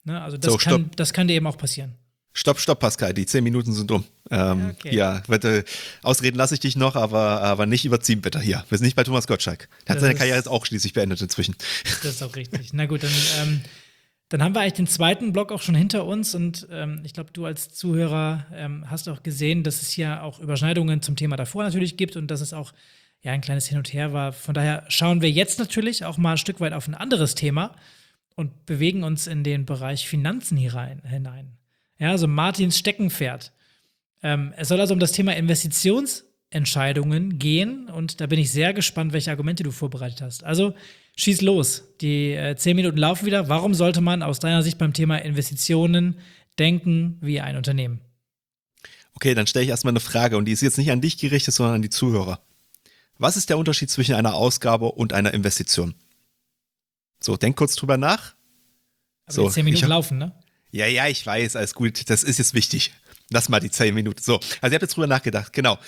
Ne? Also So, stopp. das kann dir eben auch passieren. Stopp, Pascal, die 10 Minuten sind um. Okay. Ja, bitte, ausreden lasse ich dich noch, aber nicht überziehen bitte hier. Wir sind nicht bei Thomas Gottschalk. Der hat seine Karriere jetzt auch schließlich beendet inzwischen. Das ist auch richtig. Na gut, dann haben wir eigentlich den zweiten Block auch schon hinter uns und ich glaube, du als Zuhörer hast auch gesehen, dass es hier auch Überschneidungen zum Thema davor natürlich gibt und dass es auch ja ein kleines Hin und Her war. Von daher schauen wir jetzt natürlich auch mal ein Stück weit auf ein anderes Thema und bewegen uns in den Bereich Finanzen hinein. Ja, also Martins Steckenpferd. Es soll also um das Thema Investitionsentscheidungen gehen und da bin ich sehr gespannt, welche Argumente du vorbereitet hast. Also schieß los. Die 10 Minuten laufen wieder. Warum sollte man aus deiner Sicht beim Thema Investitionen denken wie ein Unternehmen? Okay, dann stelle ich erstmal eine Frage und die ist jetzt nicht an dich gerichtet, sondern an die Zuhörer. Was ist der Unterschied zwischen einer Ausgabe und einer Investition? So, denk kurz drüber nach. Aber So, die 10 Minuten laufen, ne? Ja, ich weiß, alles gut. Das ist jetzt wichtig. Lass mal die 10 Minuten. So, also ihr habt jetzt drüber nachgedacht, genau.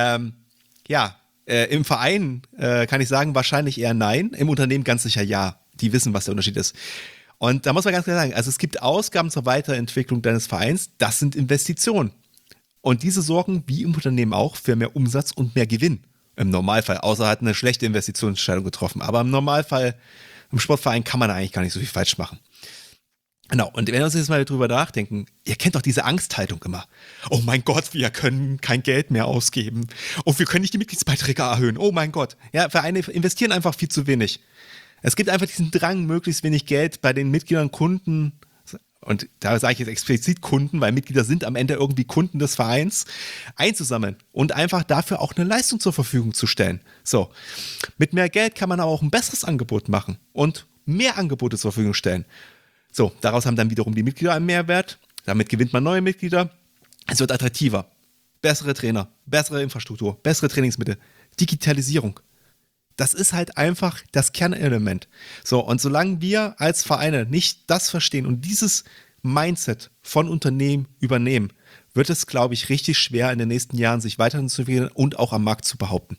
Im Verein kann ich sagen, wahrscheinlich eher nein. Im Unternehmen ganz sicher ja. Die wissen, was der Unterschied ist. Und da muss man ganz klar sagen, also es gibt Ausgaben zur Weiterentwicklung deines Vereins, das sind Investitionen. Und diese sorgen, wie im Unternehmen auch, für mehr Umsatz und mehr Gewinn. Im Normalfall, außer er hat eine schlechte Investitionsentscheidung getroffen. Aber im Normalfall, im Sportverein kann man eigentlich gar nicht so viel falsch machen. Genau, und wenn wir uns jetzt mal drüber nachdenken, ihr kennt doch diese Angsthaltung immer. Oh mein Gott, wir können kein Geld mehr ausgeben. Und wir können nicht die Mitgliedsbeiträge erhöhen. Oh mein Gott. Ja, Vereine investieren einfach viel zu wenig. Es gibt einfach diesen Drang, möglichst wenig Geld bei den Mitgliedern, Kunden, und da sage ich jetzt explizit Kunden, weil Mitglieder sind am Ende irgendwie Kunden des Vereins, einzusammeln und einfach dafür auch eine Leistung zur Verfügung zu stellen. So, mit mehr Geld kann man aber auch ein besseres Angebot machen und mehr Angebote zur Verfügung stellen. So, daraus haben dann wiederum die Mitglieder einen Mehrwert, damit gewinnt man neue Mitglieder, es wird attraktiver, bessere Trainer, bessere Infrastruktur, bessere Trainingsmittel, Digitalisierung. Das ist halt einfach das Kernelement. So, und solange wir als Vereine nicht das verstehen und dieses Mindset von Unternehmen übernehmen, wird es, glaube ich, richtig schwer in den nächsten Jahren sich weiterzuentwickeln und auch am Markt zu behaupten.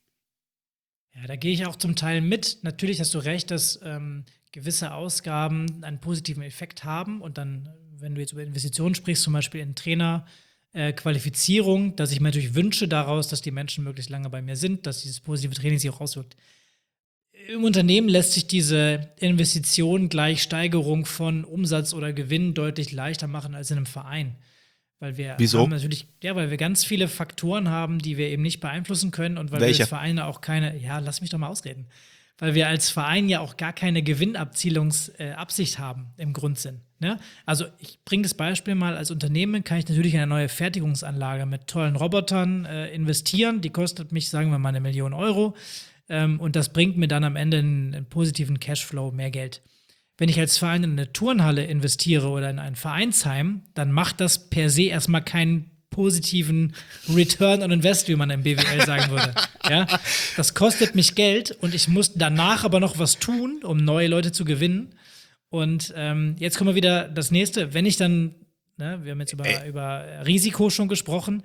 Ja, da gehe ich auch zum Teil mit. Natürlich hast du recht, dass gewisse Ausgaben einen positiven Effekt haben und dann, wenn du jetzt über Investitionen sprichst, zum Beispiel in Trainerqualifizierung, dass ich mir natürlich wünsche daraus, dass die Menschen möglichst lange bei mir sind, dass dieses positive Training sich auch auswirkt. Im Unternehmen lässt sich diese Investition gleich Steigerung von Umsatz oder Gewinn deutlich leichter machen als in einem Verein. Weil wir Wieso? weil wir ganz viele Faktoren haben, die wir eben nicht beeinflussen können und weil Welche? wir als Vereine auch lass mich doch mal ausreden. Weil wir als Verein ja auch gar keine Gewinnabzielungsabsicht haben im Grundsinn. Ne? Also ich bringe das Beispiel mal, als Unternehmen kann ich natürlich in eine neue Fertigungsanlage mit tollen Robotern investieren. Die kostet mich, sagen wir mal, 1 Million Euro. Und das bringt mir dann am Ende einen positiven Cashflow, mehr Geld. Wenn ich als Verein in eine Turnhalle investiere oder in ein Vereinsheim, dann macht das per se erstmal keinen positiven Return on Invest, wie man im BWL sagen würde. Ja? Das kostet mich Geld und ich muss danach aber noch was tun, um neue Leute zu gewinnen. Und jetzt kommen wir wieder das nächste. Wenn ich dann, wir haben jetzt über Risiko schon gesprochen,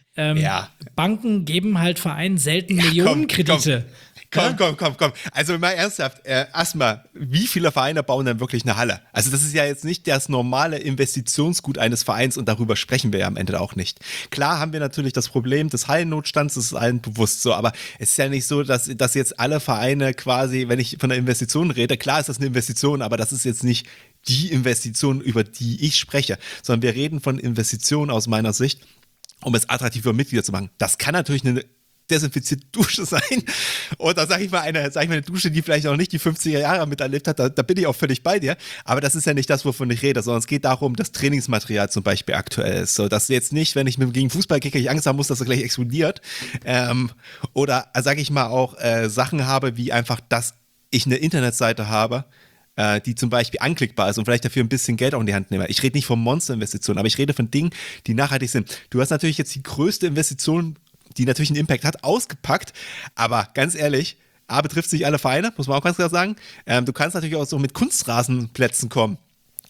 Banken geben halt Vereinen selten Millionenkredite. Komm. Also mal ernsthaft, erstmal, wie viele Vereine bauen denn wirklich eine Halle? Also das ist ja jetzt nicht das normale Investitionsgut eines Vereins und darüber sprechen wir ja am Ende auch nicht. Klar haben wir natürlich das Problem des Hallennotstands, das ist allen bewusst so, aber es ist ja nicht so, dass jetzt alle Vereine quasi, wenn ich von der Investition rede, klar ist das eine Investition, aber das ist jetzt nicht die Investition, über die ich spreche, sondern wir reden von Investitionen aus meiner Sicht, um es attraktiv für Mitglieder zu machen. Das kann natürlich eine desinfizierte Dusche sein. Oder sag ich mal eine Dusche, die vielleicht auch nicht die 50er Jahre miterlebt hat, da bin ich auch völlig bei dir. Aber das ist ja nicht das, wovon ich rede, sondern es geht darum, dass Trainingsmaterial zum Beispiel aktuell ist. So, dass jetzt nicht, wenn ich gegen Fußball kicke, ich Angst haben muss, dass er gleich explodiert. Oder sag ich mal auch Sachen habe, wie einfach, dass ich eine Internetseite habe, die zum Beispiel anklickbar ist und vielleicht dafür ein bisschen Geld auch in die Hand nehme. Ich rede nicht von Monsterinvestitionen, aber ich rede von Dingen, die nachhaltig sind. Du hast natürlich jetzt die größte Investition, die natürlich einen Impact hat, ausgepackt, aber ganz ehrlich, betrifft sich alle Vereine, muss man auch ganz klar sagen. Du kannst natürlich auch so mit Kunstrasenplätzen kommen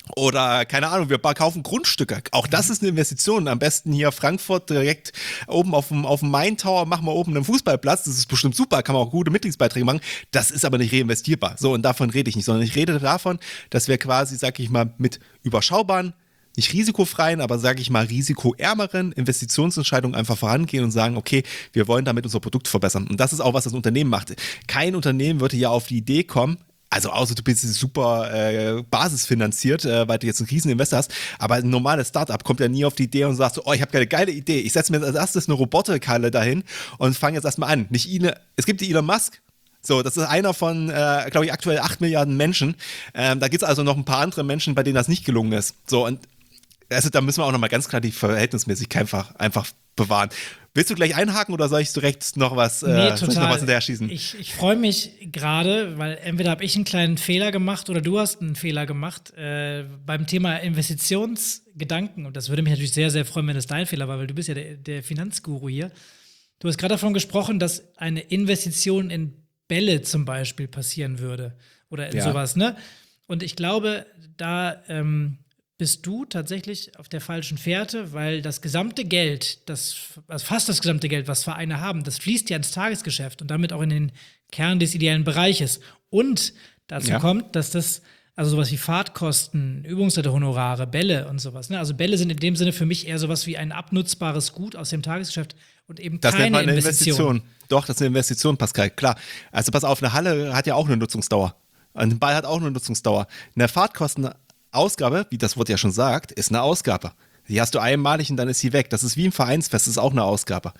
Oder, keine Ahnung, wir kaufen Grundstücke. Auch das ist eine Investition. Am besten hier Frankfurt direkt oben auf dem Main Tower machen wir oben einen Fußballplatz. Das ist bestimmt super, kann man auch gute Mitgliedsbeiträge machen. Das ist aber nicht reinvestierbar. So, und davon rede ich nicht, sondern ich rede davon, dass wir quasi, sag ich mal, mit überschaubaren, nicht risikofreien, aber sage ich mal risikoärmeren Investitionsentscheidungen einfach vorangehen und sagen, okay, wir wollen damit unser Produkt verbessern. Und das ist auch, was das Unternehmen macht. Kein Unternehmen würde ja auf die Idee kommen, also außer du bist super basisfinanziert, weil du jetzt einen Rieseninvestor hast, aber ein normales Startup kommt ja nie auf die Idee und sagt so, oh, ich habe eine geile Idee, ich setze mir als erstes eine Roboterkalle dahin und fange jetzt erstmal an. Es gibt die Elon Musk, so, das ist einer von, glaube ich, aktuell 8 Milliarden Menschen. Da gibt es also noch ein paar andere Menschen, bei denen das nicht gelungen ist. So, und also da müssen wir auch nochmal ganz klar die Verhältnismäßigkeit einfach bewahren. Willst du gleich einhaken oder soll ich direkt noch was, Nee, soll ich noch was hinterher schießen? Ich freue mich gerade, weil entweder habe ich einen kleinen Fehler gemacht oder du hast einen Fehler gemacht beim Thema Investitionsgedanken. Und das würde mich natürlich sehr, sehr freuen, wenn es dein Fehler war, weil du bist ja der Finanzguru hier. Du hast gerade davon gesprochen, dass eine Investition in Bälle zum Beispiel passieren würde oder in sowas, ne? Und ich glaube, da bist du tatsächlich auf der falschen Fährte, weil das gesamte Geld, also fast das gesamte Geld, was Vereine haben, das fließt ja ins Tagesgeschäft und damit auch in den Kern des ideellen Bereiches. Und dazu kommt, dass das, also sowas wie Fahrtkosten, Übungsleiterhonorare, Bälle und sowas, ne? Also Bälle sind in dem Sinne für mich eher sowas wie ein abnutzbares Gut aus dem Tagesgeschäft und eben das keine nennt man eine Investition. Doch, das ist eine Investition, Pascal, klar. Also pass auf, eine Halle hat ja auch eine Nutzungsdauer. Ein Ball hat auch eine Nutzungsdauer. Eine Fahrtkostenausgabe, wie das Wort ja schon sagt, ist eine Ausgabe. Die hast du einmalig und dann ist sie weg. Das ist wie ein Vereinsfest, das ist auch eine Ausgabe.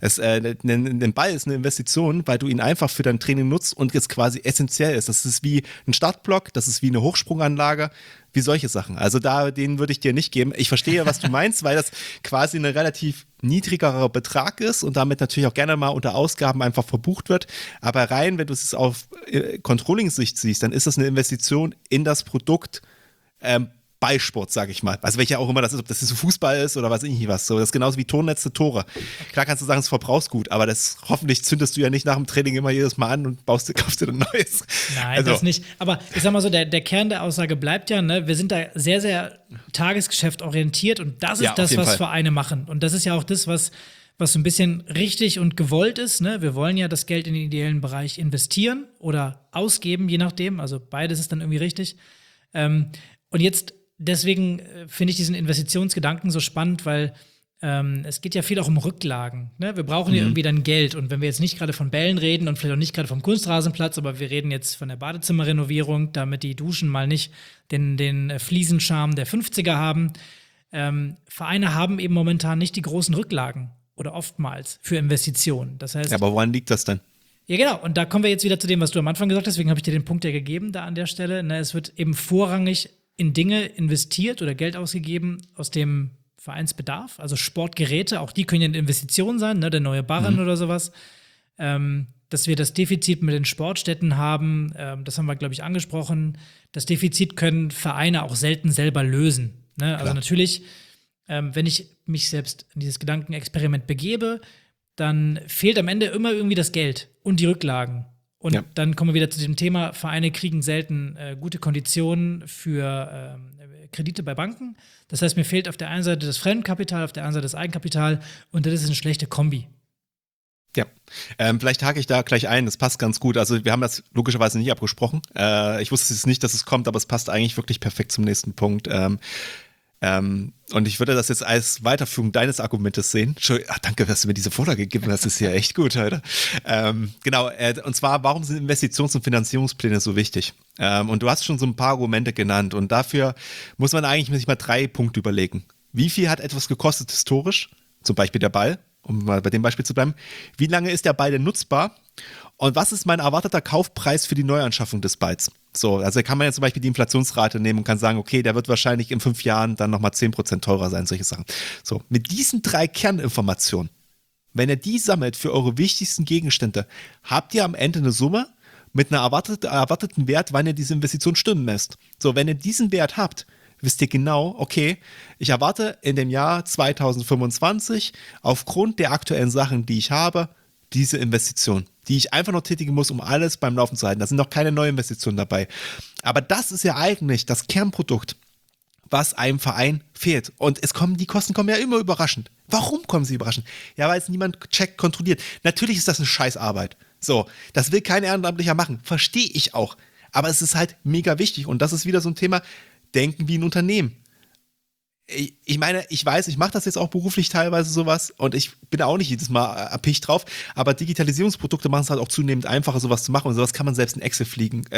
Ein Ball ist eine Investition, weil du ihn einfach für dein Training nutzt und jetzt quasi essentiell ist. Das ist wie ein Startblock, das ist wie eine Hochsprunganlage, wie solche Sachen. Also den würde ich dir nicht geben. Ich verstehe, was du meinst, weil das quasi ein relativ niedrigerer Betrag ist und damit natürlich auch gerne mal unter Ausgaben einfach verbucht wird. Aber rein, wenn du es auf Controlling-Sicht siehst, dann ist das eine Investition in das Produkt, Ballsport, sage ich mal. Also welcher auch immer das ist, ob das jetzt Fußball ist oder was irgendwie was. So, das ist genauso wie Tornetze, Tore. Klar kannst du sagen, es ist Verbrauchsgut, aber hoffentlich zündest du ja nicht nach dem Training immer jedes Mal an und kaufst dir ein neues. Nein, das nicht. Aber ich sag mal so, der Kern der Aussage bleibt ja, ne, wir sind da sehr, sehr Tagesgeschäft orientiert und das ist das, was Vereine machen. Und das ist ja auch das, was so ein bisschen richtig und gewollt ist. Ne? Wir wollen ja das Geld in den ideellen Bereich investieren oder ausgeben, je nachdem. Also beides ist dann irgendwie richtig. Und jetzt deswegen finde ich diesen Investitionsgedanken so spannend, weil es geht ja viel auch um Rücklagen. Ne? Wir brauchen ja irgendwie dann Geld. Und wenn wir jetzt nicht gerade von Bällen reden und vielleicht auch nicht gerade vom Kunstrasenplatz, aber wir reden jetzt von der Badezimmerrenovierung, damit die Duschen mal nicht den Fliesenscharme der 50er haben. Vereine haben eben momentan nicht die großen Rücklagen oder oftmals für Investitionen. Das heißt, ja, aber woran liegt das denn? Ja, genau. Und da kommen wir jetzt wieder zu dem, was du am Anfang gesagt hast. Deswegen habe ich dir den Punkt ja gegeben da an der Stelle. Ne, es wird eben vorrangig in Dinge investiert oder Geld ausgegeben aus dem Vereinsbedarf. Also Sportgeräte, auch die können ja eine Investition sein, ne, der neue Barren oder sowas. Dass wir das Defizit mit den Sportstätten haben, das haben wir, glaube ich, angesprochen. Das Defizit können Vereine auch selten selber lösen. Ne? Also natürlich, wenn ich mich selbst in dieses Gedankenexperiment begebe, dann fehlt am Ende immer irgendwie das Geld und die Rücklagen. Und dann kommen wir wieder zu dem Thema, Vereine kriegen selten gute Konditionen für Kredite bei Banken. Das heißt, mir fehlt auf der einen Seite das Fremdkapital, auf der anderen Seite das Eigenkapital und das ist eine schlechte Kombi. Ja, vielleicht hake ich da gleich ein, das passt ganz gut. Also wir haben das logischerweise nicht abgesprochen. Ich wusste jetzt nicht, dass es kommt, aber es passt eigentlich wirklich perfekt zum nächsten Punkt. Und ich würde das jetzt als Weiterführung deines Argumentes sehen. Danke, dass du mir diese Vorlage gegeben hast, das ist ja echt gut heute. Genau, und zwar, warum sind Investitions- und Finanzierungspläne so wichtig? Und du hast schon so ein paar Argumente genannt und dafür muss man eigentlich sich mal 3 Punkte überlegen. Wie viel hat etwas gekostet historisch? Zum Beispiel der Ball, um mal bei dem Beispiel zu bleiben. Wie lange ist der Ball denn nutzbar? Und was ist mein erwarteter Kaufpreis für die Neuanschaffung des Balls? So, also kann man ja zum Beispiel die Inflationsrate nehmen und kann sagen, okay, der wird wahrscheinlich in 5 Jahren dann nochmal 10% teurer sein, solche Sachen. So, mit diesen 3 Kerninformationen, wenn ihr die sammelt für eure wichtigsten Gegenstände, habt ihr am Ende eine Summe mit einer erwarteten Wert, wann ihr diese Investition stimmen lässt. So, wenn ihr diesen Wert habt, wisst ihr genau, okay, ich erwarte in dem Jahr 2025 aufgrund der aktuellen Sachen, die ich habe, diese Investition, die ich einfach nur tätigen muss, um alles beim Laufen zu halten. Da sind noch keine Neuinvestitionen dabei. Aber das ist ja eigentlich das Kernprodukt was einem Verein fehlt. Und die Kosten kommen ja immer überraschend. Warum kommen sie überraschend? Ja, weil es niemand checkt, kontrolliert. Natürlich ist das eine Scheißarbeit. So, das will kein Ehrenamtlicher machen. Verstehe ich auch. Aber es ist halt mega wichtig. Und das ist wieder so ein Thema, denken wie ein Unternehmen. Ich meine, ich weiß, ich mache das jetzt auch beruflich teilweise sowas und ich bin auch nicht jedes Mal erpicht drauf, aber Digitalisierungsprodukte machen es halt auch zunehmend einfacher, sowas zu machen und sowas kann man selbst in Excel pflegen.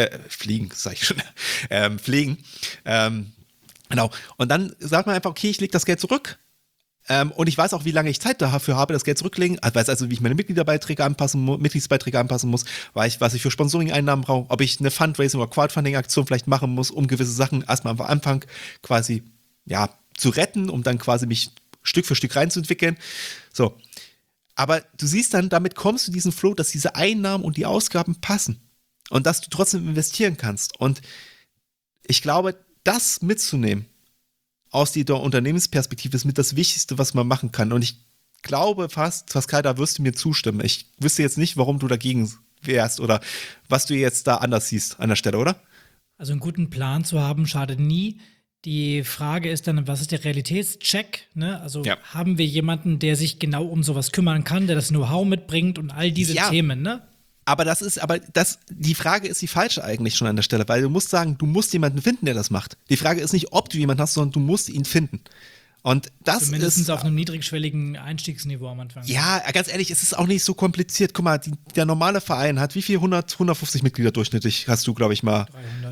Genau. Und dann sagt man einfach, okay, ich lege das Geld zurück und ich weiß auch, wie lange ich Zeit dafür habe, das Geld zurücklegen. Ich weiß also, wie ich meine Mitgliedsbeiträge anpassen muss, was ich für Sponsoring-Einnahmen brauche, ob ich eine Fundraising- oder Crowdfunding-Aktion vielleicht machen muss, um gewisse Sachen erstmal am Anfang quasi, ja, zu retten, um dann quasi mich Stück für Stück reinzuentwickeln. So. Aber du siehst dann, damit kommst du in diesen Flow, dass diese Einnahmen und die Ausgaben passen. Und dass du trotzdem investieren kannst. Und ich glaube, das mitzunehmen aus der Unternehmensperspektive ist mit das Wichtigste, was man machen kann. Und ich glaube fast, Pascal, da wirst du mir zustimmen. Ich wüsste jetzt nicht, warum du dagegen wärst oder was du jetzt da anders siehst an der Stelle, oder? Also einen guten Plan zu haben, schadet nie. Die Frage ist dann, was ist der Realitätscheck? Ne? Also haben wir jemanden, der sich genau um sowas kümmern kann, der das Know-how mitbringt und all diese Themen, ne? Die Frage ist die falsche eigentlich schon an der Stelle, weil du musst sagen, du musst jemanden finden, der das macht. Die Frage ist nicht, ob du jemanden hast, sondern du musst ihn finden. Und das Zumindest ist auf einem niedrigschwelligen Einstiegsniveau am Anfang. Ja, ganz ehrlich, es ist auch nicht so kompliziert. Guck mal, der normale Verein hat wie viel? 150 Mitglieder durchschnittlich, hast du, glaube ich, mal.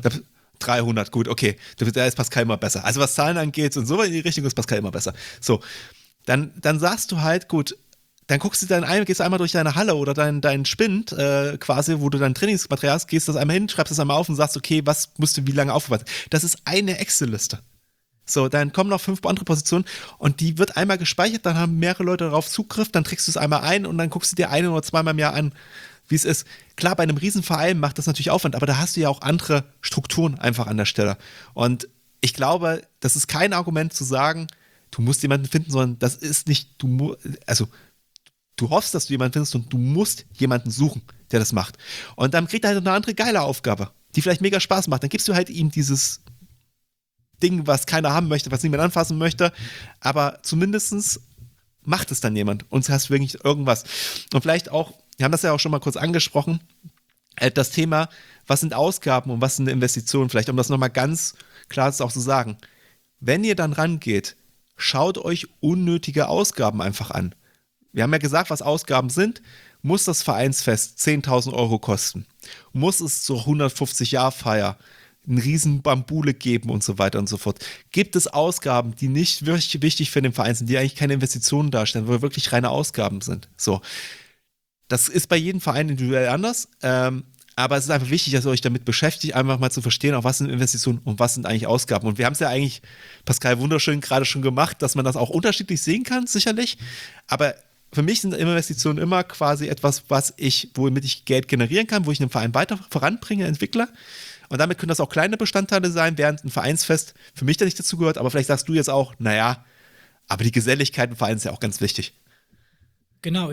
300, gut, okay. Da ist Pascal immer besser. Also was Zahlen angeht und so in die Richtung ist Pascal immer besser. So, dann sagst du halt, gut, dann gehst du einmal durch deine Halle oder deinen Spind quasi, wo du dein Trainingsmaterial hast, gehst das einmal hin, schreibst das einmal auf und sagst, okay, was musst du wie lange aufgebaut. Das ist eine Excel-Liste. So, dann kommen noch 5 andere Positionen und die wird einmal gespeichert, dann haben mehrere Leute darauf Zugriff, dann trägst du es einmal ein und dann guckst du dir 1 oder 2 Mal im Jahr an, wie es ist. Klar, bei einem Riesenverein macht das natürlich Aufwand, aber da hast du ja auch andere Strukturen einfach an der Stelle. Und ich glaube, das ist kein Argument zu sagen, du musst jemanden finden, sondern das ist nicht, du hoffst, dass du jemanden findest und du musst jemanden suchen, der das macht. Und dann kriegt er halt eine andere geile Aufgabe, die vielleicht mega Spaß macht. Dann gibst du halt ihm dieses Ding, was keiner haben möchte, was niemand anfassen möchte, aber zumindest macht es dann jemand und hast wirklich irgendwas. Und vielleicht auch, wir haben das ja auch schon mal kurz angesprochen, das Thema, was sind Ausgaben und was sind Investitionen, vielleicht um das nochmal ganz klar auch zu sagen. Wenn ihr dann rangeht, schaut euch unnötige Ausgaben einfach an. Wir haben ja gesagt, was Ausgaben sind. Muss das Vereinsfest 10.000 Euro kosten? Muss es zur 150-Jahr-Feier einen riesen Bambule geben und so weiter und so fort? Gibt es Ausgaben, die nicht wirklich wichtig für den Verein sind, die eigentlich keine Investitionen darstellen, wo wirklich reine Ausgaben sind? So. Das ist bei jedem Verein individuell anders, aber es ist einfach wichtig, dass ihr euch damit beschäftigt, einfach mal zu verstehen, auch was sind Investitionen und was sind eigentlich Ausgaben. Und wir haben es ja eigentlich, Pascal, wunderschön gerade schon gemacht, dass man das auch unterschiedlich sehen kann, sicherlich. Aber für mich sind Investitionen immer quasi etwas, womit ich Geld generieren kann, wo ich einen Verein weiter voranbringe, entwickle. Und damit können das auch kleine Bestandteile sein, während ein Vereinsfest für mich da nicht dazu gehört. Aber vielleicht sagst du jetzt auch, naja, aber die Geselligkeit im Verein ist ja auch ganz wichtig. Genau,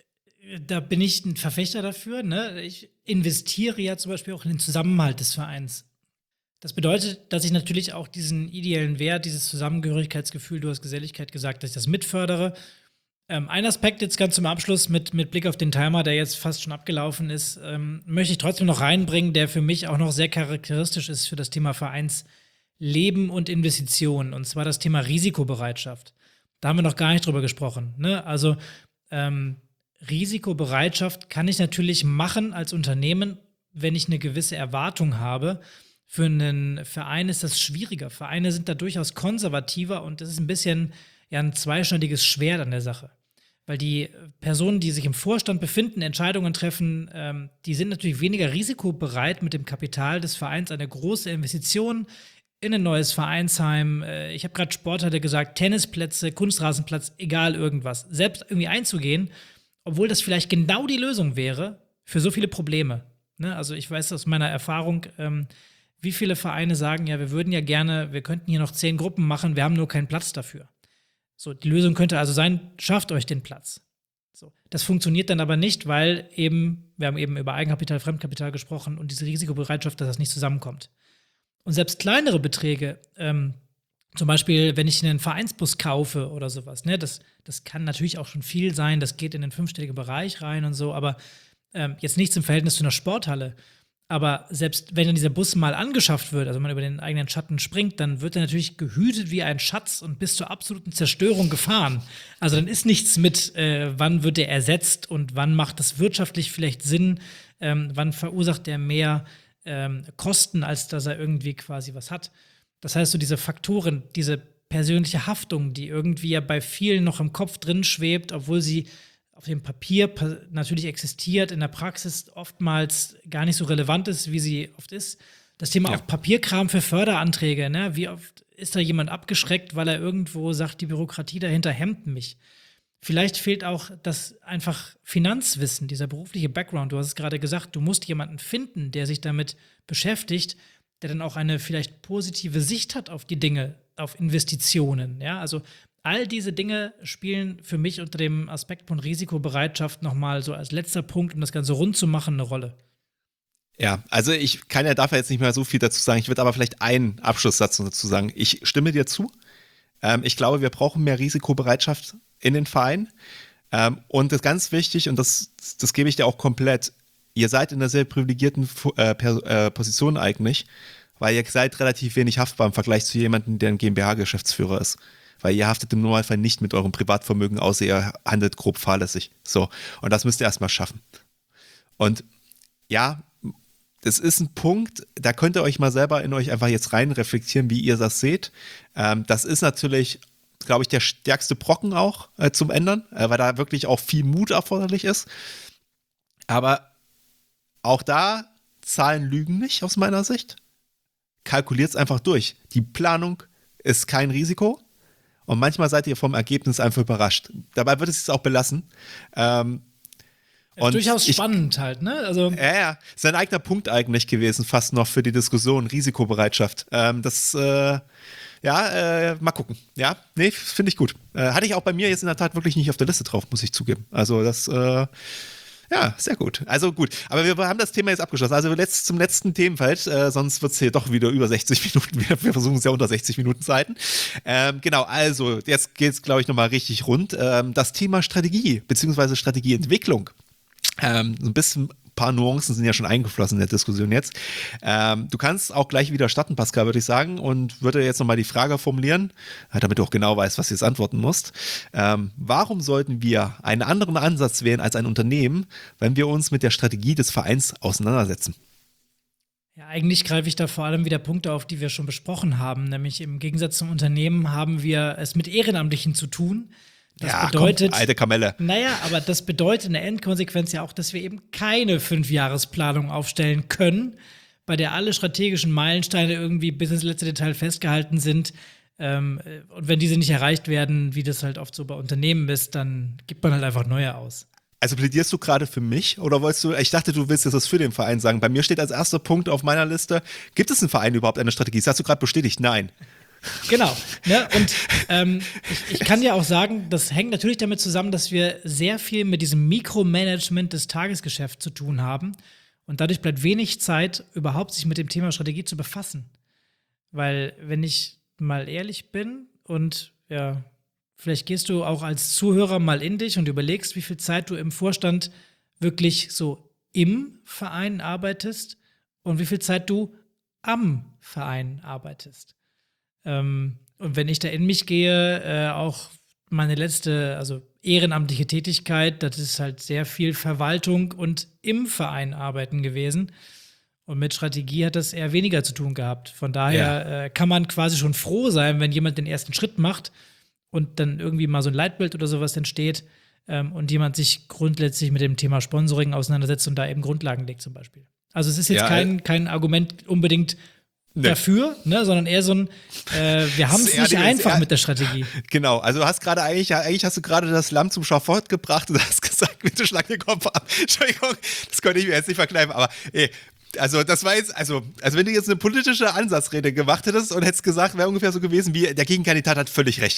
da bin ich ein Verfechter dafür. Ne? Ich investiere ja zum Beispiel auch in den Zusammenhalt des Vereins. Das bedeutet, dass ich natürlich auch diesen ideellen Wert, dieses Zusammengehörigkeitsgefühl, du hast Geselligkeit gesagt, dass ich das mitfördere. Ein Aspekt jetzt ganz zum Abschluss mit Blick auf den Timer, der jetzt fast schon abgelaufen ist, möchte ich trotzdem noch reinbringen, der für mich auch noch sehr charakteristisch ist für das Thema Vereinsleben und Investitionen, und zwar das Thema Risikobereitschaft. Da haben wir noch gar nicht drüber gesprochen. Ne? Also Risikobereitschaft kann ich natürlich machen als Unternehmen, wenn ich eine gewisse Erwartung habe. Für einen Verein ist das schwieriger. Vereine sind da durchaus konservativer und das ist ein bisschen ein zweischneidiges Schwert an der Sache. Weil die Personen, die sich im Vorstand befinden, Entscheidungen treffen, die sind natürlich weniger risikobereit, mit dem Kapital des Vereins eine große Investition in ein neues Vereinsheim, ich habe gerade Sporthalle gesagt, Tennisplätze, Kunstrasenplatz, egal irgendwas, selbst irgendwie einzugehen, obwohl das vielleicht genau die Lösung wäre für so viele Probleme. Ne? Also ich weiß aus meiner Erfahrung, wie viele Vereine sagen, ja, wir könnten hier noch 10 Gruppen machen, wir haben nur keinen Platz dafür. So, die Lösung könnte also sein, schafft euch den Platz. So, das funktioniert dann aber nicht, weil wir haben eben über Eigenkapital, Fremdkapital gesprochen und diese Risikobereitschaft, dass das nicht zusammenkommt. Und selbst kleinere Beträge, Zum Beispiel, wenn ich einen Vereinsbus kaufe oder sowas, ne, das kann natürlich auch schon viel sein, das geht in den fünfstelligen Bereich rein und so, aber jetzt nichts im Verhältnis zu einer Sporthalle. Aber selbst wenn dann dieser Bus mal angeschafft wird, also man über den eigenen Schatten springt, dann wird er natürlich gehütet wie ein Schatz und bis zur absoluten Zerstörung gefahren. Also dann ist nichts mit, wann wird er ersetzt und wann macht das wirtschaftlich vielleicht Sinn, wann verursacht er mehr Kosten, als dass er irgendwie quasi was hat. Das heißt, so diese Faktoren, diese persönliche Haftung, die irgendwie ja bei vielen noch im Kopf drin schwebt, obwohl sie auf dem Papier natürlich existiert, in der Praxis oftmals gar nicht so relevant ist, wie sie oft ist. Das Thema auch Papierkram für Förderanträge, ne? Wie oft ist da jemand abgeschreckt, weil er irgendwo sagt, die Bürokratie dahinter hemmt mich? Vielleicht fehlt auch das einfach Finanzwissen, dieser berufliche Background. Du hast es gerade gesagt, du musst jemanden finden, der sich damit beschäftigt, der dann auch eine vielleicht positive Sicht hat auf die Dinge, auf Investitionen. Ja, also all diese Dinge spielen für mich unter dem Aspekt von Risikobereitschaft nochmal so als letzter Punkt, um das Ganze rund zu machen, eine Rolle. Ja, also ich kann ja dafür jetzt nicht mehr so viel dazu sagen. Ich würde aber vielleicht einen Abschlusssatz dazu sagen. Ich stimme dir zu. Ich glaube, wir brauchen mehr Risikobereitschaft in den Vereinen. Und das ist ganz wichtig, und das gebe ich dir auch komplett, ihr seid in einer sehr privilegierten Position eigentlich, weil ihr seid relativ wenig haftbar im Vergleich zu jemandem, der ein GmbH-Geschäftsführer ist. Weil ihr haftet im Normalfall nicht mit eurem Privatvermögen, außer ihr handelt grob fahrlässig. So, und das müsst ihr erstmal schaffen. Und ja, das ist ein Punkt, da könnt ihr euch mal selber in euch einfach jetzt rein reflektieren, wie ihr das seht. Das ist natürlich, glaube ich, der stärkste Brocken auch zum Ändern, weil da wirklich auch viel Mut erforderlich ist. Aber auch da, Zahlen lügen nicht aus meiner Sicht. Kalkuliert es einfach durch. Die Planung ist kein Risiko. Und manchmal seid ihr vom Ergebnis einfach überrascht. Dabei wird es jetzt auch belassen. Und durchaus spannend halt, ne? Also ja, ist ein eigener Punkt eigentlich gewesen, fast noch für die Diskussion, Risikobereitschaft. Mal gucken. Ja, nee, finde ich gut. Hatte ich auch bei mir jetzt in der Tat wirklich nicht auf der Liste drauf, muss ich zugeben. Also das ja, sehr gut. Also gut, aber wir haben das Thema jetzt abgeschlossen. Also zum letzten Themenfeld, sonst wird es hier doch wieder über 60 Minuten. Wir versuchen es ja unter 60 Minuten Zeiten. Genau, also jetzt geht es, glaube ich, nochmal richtig rund. Das Thema Strategie bzw. Strategieentwicklung. So ein bisschen, ein paar Nuancen sind ja schon eingeflossen in der Diskussion jetzt. Du kannst auch gleich wieder starten, Pascal, würde ich sagen, und würde jetzt nochmal die Frage formulieren, damit du auch genau weißt, was du jetzt antworten musst. Warum sollten wir einen anderen Ansatz wählen als ein Unternehmen, wenn wir uns mit der Strategie des Vereins auseinandersetzen? Ja, eigentlich greife ich da vor allem wieder Punkte auf, die wir schon besprochen haben. Nämlich im Gegensatz zum Unternehmen haben wir es mit Ehrenamtlichen zu tun. Das bedeutet, alte Kamelle. Naja, aber das bedeutet in der Endkonsequenz ja auch, dass wir eben keine 5-Jahresplanung aufstellen können, bei der alle strategischen Meilensteine irgendwie bis ins letzte Detail festgehalten sind. Und wenn diese nicht erreicht werden, wie das halt oft so bei Unternehmen ist, dann gibt man halt einfach neue aus. Also plädierst du gerade für mich oder wolltest du, ich dachte, du willst jetzt das für den Verein sagen. Bei mir steht als erster Punkt auf meiner Liste, gibt es im Verein überhaupt eine Strategie? Das hast du gerade bestätigt, nein. Genau. Ne? Und ich kann dir auch sagen, das hängt natürlich damit zusammen, dass wir sehr viel mit diesem Mikromanagement des Tagesgeschäfts zu tun haben. Und dadurch bleibt wenig Zeit, überhaupt sich mit dem Thema Strategie zu befassen. Weil, wenn ich mal ehrlich bin und ja, vielleicht gehst du auch als Zuhörer mal in dich und überlegst, wie viel Zeit du im Vorstand wirklich so im Verein arbeitest und wie viel Zeit du am Verein arbeitest. Und wenn ich da in mich gehe, auch meine letzte, also ehrenamtliche Tätigkeit, das ist halt sehr viel Verwaltung und im Verein arbeiten gewesen. Und mit Strategie hat das eher weniger zu tun gehabt. Von daher kann man quasi schon froh sein, wenn jemand den ersten Schritt macht und dann irgendwie mal so ein Leitbild oder sowas entsteht und jemand sich grundsätzlich mit dem Thema Sponsoring auseinandersetzt und da eben Grundlagen legt zum Beispiel. Also es ist jetzt kein Argument unbedingt dafür, ne, sondern eher so ein, wir haben es nicht einfach mit der Strategie. Genau, also du hast gerade eigentlich hast du gerade das Lamm zum Schafott gebracht und hast gesagt, bitte schlag den Kopf ab. Entschuldigung, das konnte ich mir jetzt nicht verkneifen, aber also das war jetzt, also wenn du jetzt eine politische Ansatzrede gemacht hättest und hättest gesagt, wäre ungefähr so gewesen wie, der Gegenkandidat hat völlig recht,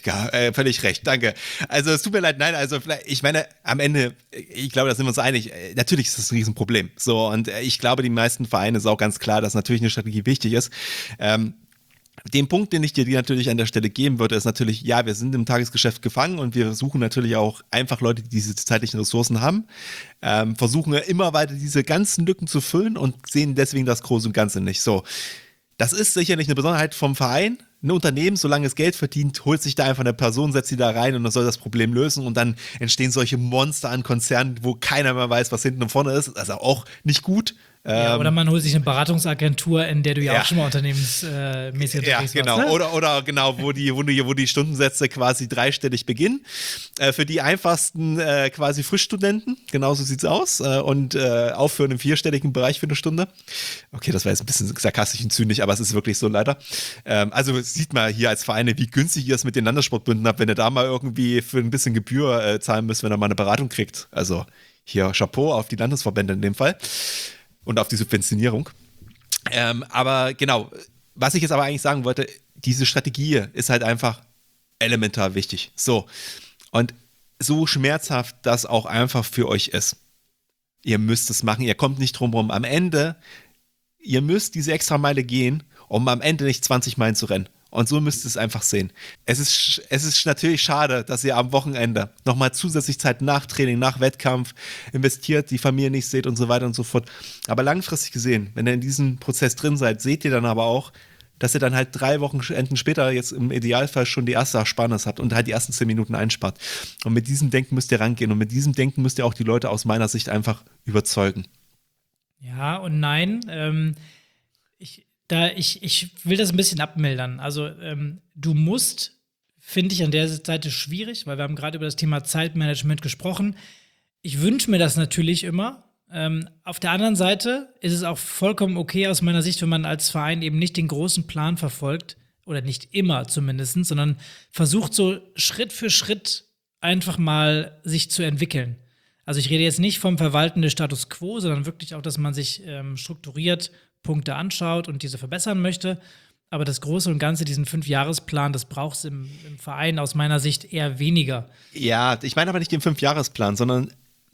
danke. Also es tut mir leid, nein, also ich meine, am Ende, ich glaube, da sind wir uns einig, natürlich ist das ein Riesenproblem. So, und ich glaube, die meisten Vereine ist auch ganz klar, dass natürlich eine Strategie wichtig ist. Den Punkt, den ich dir natürlich an der Stelle geben würde, ist natürlich, ja, wir sind im Tagesgeschäft gefangen und wir suchen natürlich auch einfach Leute, die diese zeitlichen Ressourcen haben, versuchen ja immer weiter diese ganzen Lücken zu füllen und sehen deswegen das Große und Ganze nicht. So, das ist sicherlich eine Besonderheit vom Verein. Ein Unternehmen, solange es Geld verdient, holt sich da einfach eine Person, setzt sie da rein und dann soll das Problem lösen und dann entstehen solche Monster an Konzernen, wo keiner mehr weiß, was hinten und vorne ist. Also auch nicht gut. Ja, oder man holt sich eine Beratungsagentur, in der du ja auch schon mal unternehmensmäßig unterwegs genau. warst. Ne? Oder genau, wo die Stundensätze quasi dreistellig beginnen. Für die einfachsten quasi Frischstudenten, genauso sieht's aus. Und aufhören im vierstelligen Bereich für eine Stunde. Okay, das war jetzt ein bisschen sarkastisch und zynisch, aber es ist wirklich so leider. Also sieht man hier als Vereine, wie günstig ihr es mit den Landessportbünden habt, wenn ihr da mal irgendwie für ein bisschen Gebühr zahlen müsst, wenn ihr mal eine Beratung kriegt. Also hier Chapeau auf die Landesverbände in dem Fall. Und auf die Subventionierung. Aber genau, was ich jetzt aber eigentlich sagen wollte, diese Strategie ist halt einfach elementar wichtig. So, und so schmerzhaft das auch einfach für euch ist. Ihr müsst es machen, ihr kommt nicht drum rum. Am Ende, ihr müsst diese extra Meile gehen, um am Ende nicht 20 Meilen zu rennen. Und so müsst ihr es einfach sehen. Es ist natürlich schade, dass ihr am Wochenende nochmal zusätzlich Zeit nach Training, nach Wettkampf investiert, die Familie nicht seht und so weiter und so fort. Aber langfristig gesehen, wenn ihr in diesem Prozess drin seid, seht ihr dann aber auch, dass ihr dann halt 3 Wochenenden später jetzt im Idealfall schon die erste Ersparnis habt und halt die ersten 10 Minuten einspart. Und mit diesem Denken müsst ihr rangehen und mit diesem Denken müsst ihr auch die Leute aus meiner Sicht einfach überzeugen. Ja und nein. Ich will das ein bisschen abmildern. Also du musst, finde ich an der Seite schwierig, weil wir haben gerade über das Thema Zeitmanagement gesprochen. Ich wünsche mir das natürlich immer. Auf der anderen Seite ist es auch vollkommen okay aus meiner Sicht, wenn man als Verein eben nicht den großen Plan verfolgt, oder nicht immer zumindest, sondern versucht so Schritt für Schritt einfach mal sich zu entwickeln. Also ich rede jetzt nicht vom Verwalten des Status Quo, sondern wirklich auch, dass man sich strukturiert Punkte anschaut und diese verbessern möchte. Aber das Große und Ganze, diesen 5-Jahresplan, das braucht es im Verein aus meiner Sicht eher weniger. Ja, ich meine aber nicht den 5-Jahresplan, sondern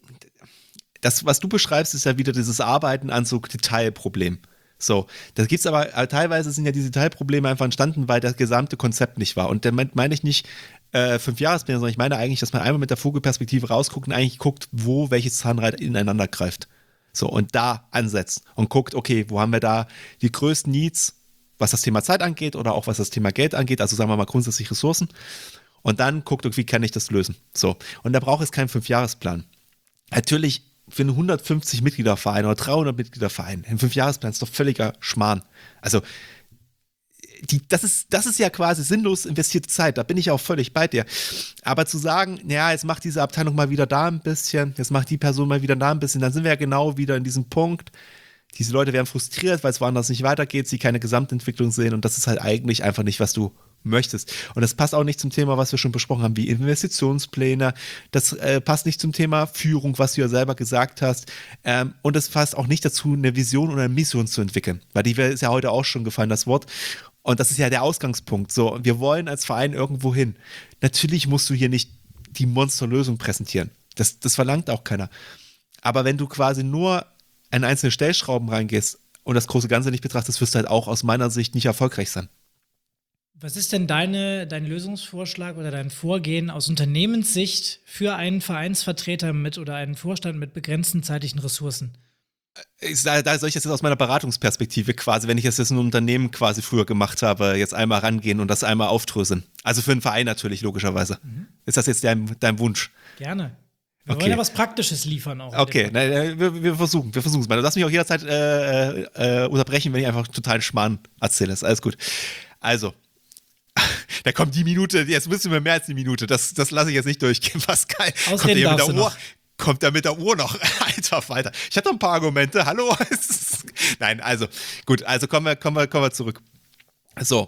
das, was du beschreibst, ist ja wieder dieses Arbeiten an so Detailproblemen. So, das gibt's aber teilweise sind ja diese Detailprobleme einfach entstanden, weil das gesamte Konzept nicht war. Und damit meine ich nicht 5-Jahrespläne, sondern ich meine eigentlich, dass man einmal mit der Vogelperspektive rausguckt und eigentlich guckt, wo welches Zahnrad ineinander greift. So, und da ansetzt und guckt, okay, wo haben wir da die größten Needs, was das Thema Zeit angeht oder auch was das Thema Geld angeht, also sagen wir mal grundsätzlich Ressourcen. Und dann guckt, wie kann ich das lösen? So, und da braucht es keinen 5-Jahresplan. Natürlich für einen 150-Mitglieder-Verein oder 300-Mitglieder-Verein, ein 5-Jahresplan ist doch völliger Schmarrn. Also, das ist ja quasi sinnlos investierte Zeit, da bin ich auch völlig bei dir. Aber zu sagen, ja, jetzt macht diese Abteilung mal wieder da ein bisschen, jetzt macht die Person mal wieder da ein bisschen, dann sind wir ja genau wieder in diesem Punkt. Diese Leute werden frustriert, weil es woanders nicht weitergeht, sie keine Gesamtentwicklung sehen und das ist halt eigentlich einfach nicht, was du möchtest. Und das passt auch nicht zum Thema, was wir schon besprochen haben, wie Investitionspläne. Das passt nicht zum Thema Führung, was du ja selber gesagt hast. Und es passt auch nicht dazu, eine Vision oder eine Mission zu entwickeln. Weil die ist ja heute auch schon gefallen, das Wort. Und das ist ja der Ausgangspunkt. So, wir wollen als Verein irgendwo hin. Natürlich musst du hier nicht die Monsterlösung präsentieren. Das verlangt auch keiner. Aber wenn du quasi nur an einzelne Stellschrauben reingehst und das große Ganze nicht betrachtest, wirst du halt auch aus meiner Sicht nicht erfolgreich sein. Was ist denn dein Lösungsvorschlag oder dein Vorgehen aus Unternehmenssicht für einen Vereinsvertreter oder einen Vorstand mit begrenzten zeitlichen Ressourcen? Da soll ich jetzt aus meiner Beratungsperspektive quasi, wenn ich es jetzt in einem Unternehmen quasi früher gemacht habe, jetzt einmal rangehen und das einmal aufdröseln. Also für einen Verein natürlich, logischerweise. Ist das jetzt dein Wunsch? Gerne. Wir wollen ja was Praktisches liefern auch. Okay, wir versuchen es mal. Du darfst mich auch jederzeit unterbrechen, wenn ich einfach total Schmarrn erzähle. Ist alles gut. Also, da kommt die Minute, jetzt müssen wir mehr als die Minute. Das lasse ich jetzt nicht durchgehen, Pascal. Ausreden darfst du noch. Kommt er mit der Uhr noch? Alter Falter. Ich hatte noch ein paar Argumente. Hallo? Nein, also, gut. Also kommen wir zurück. So.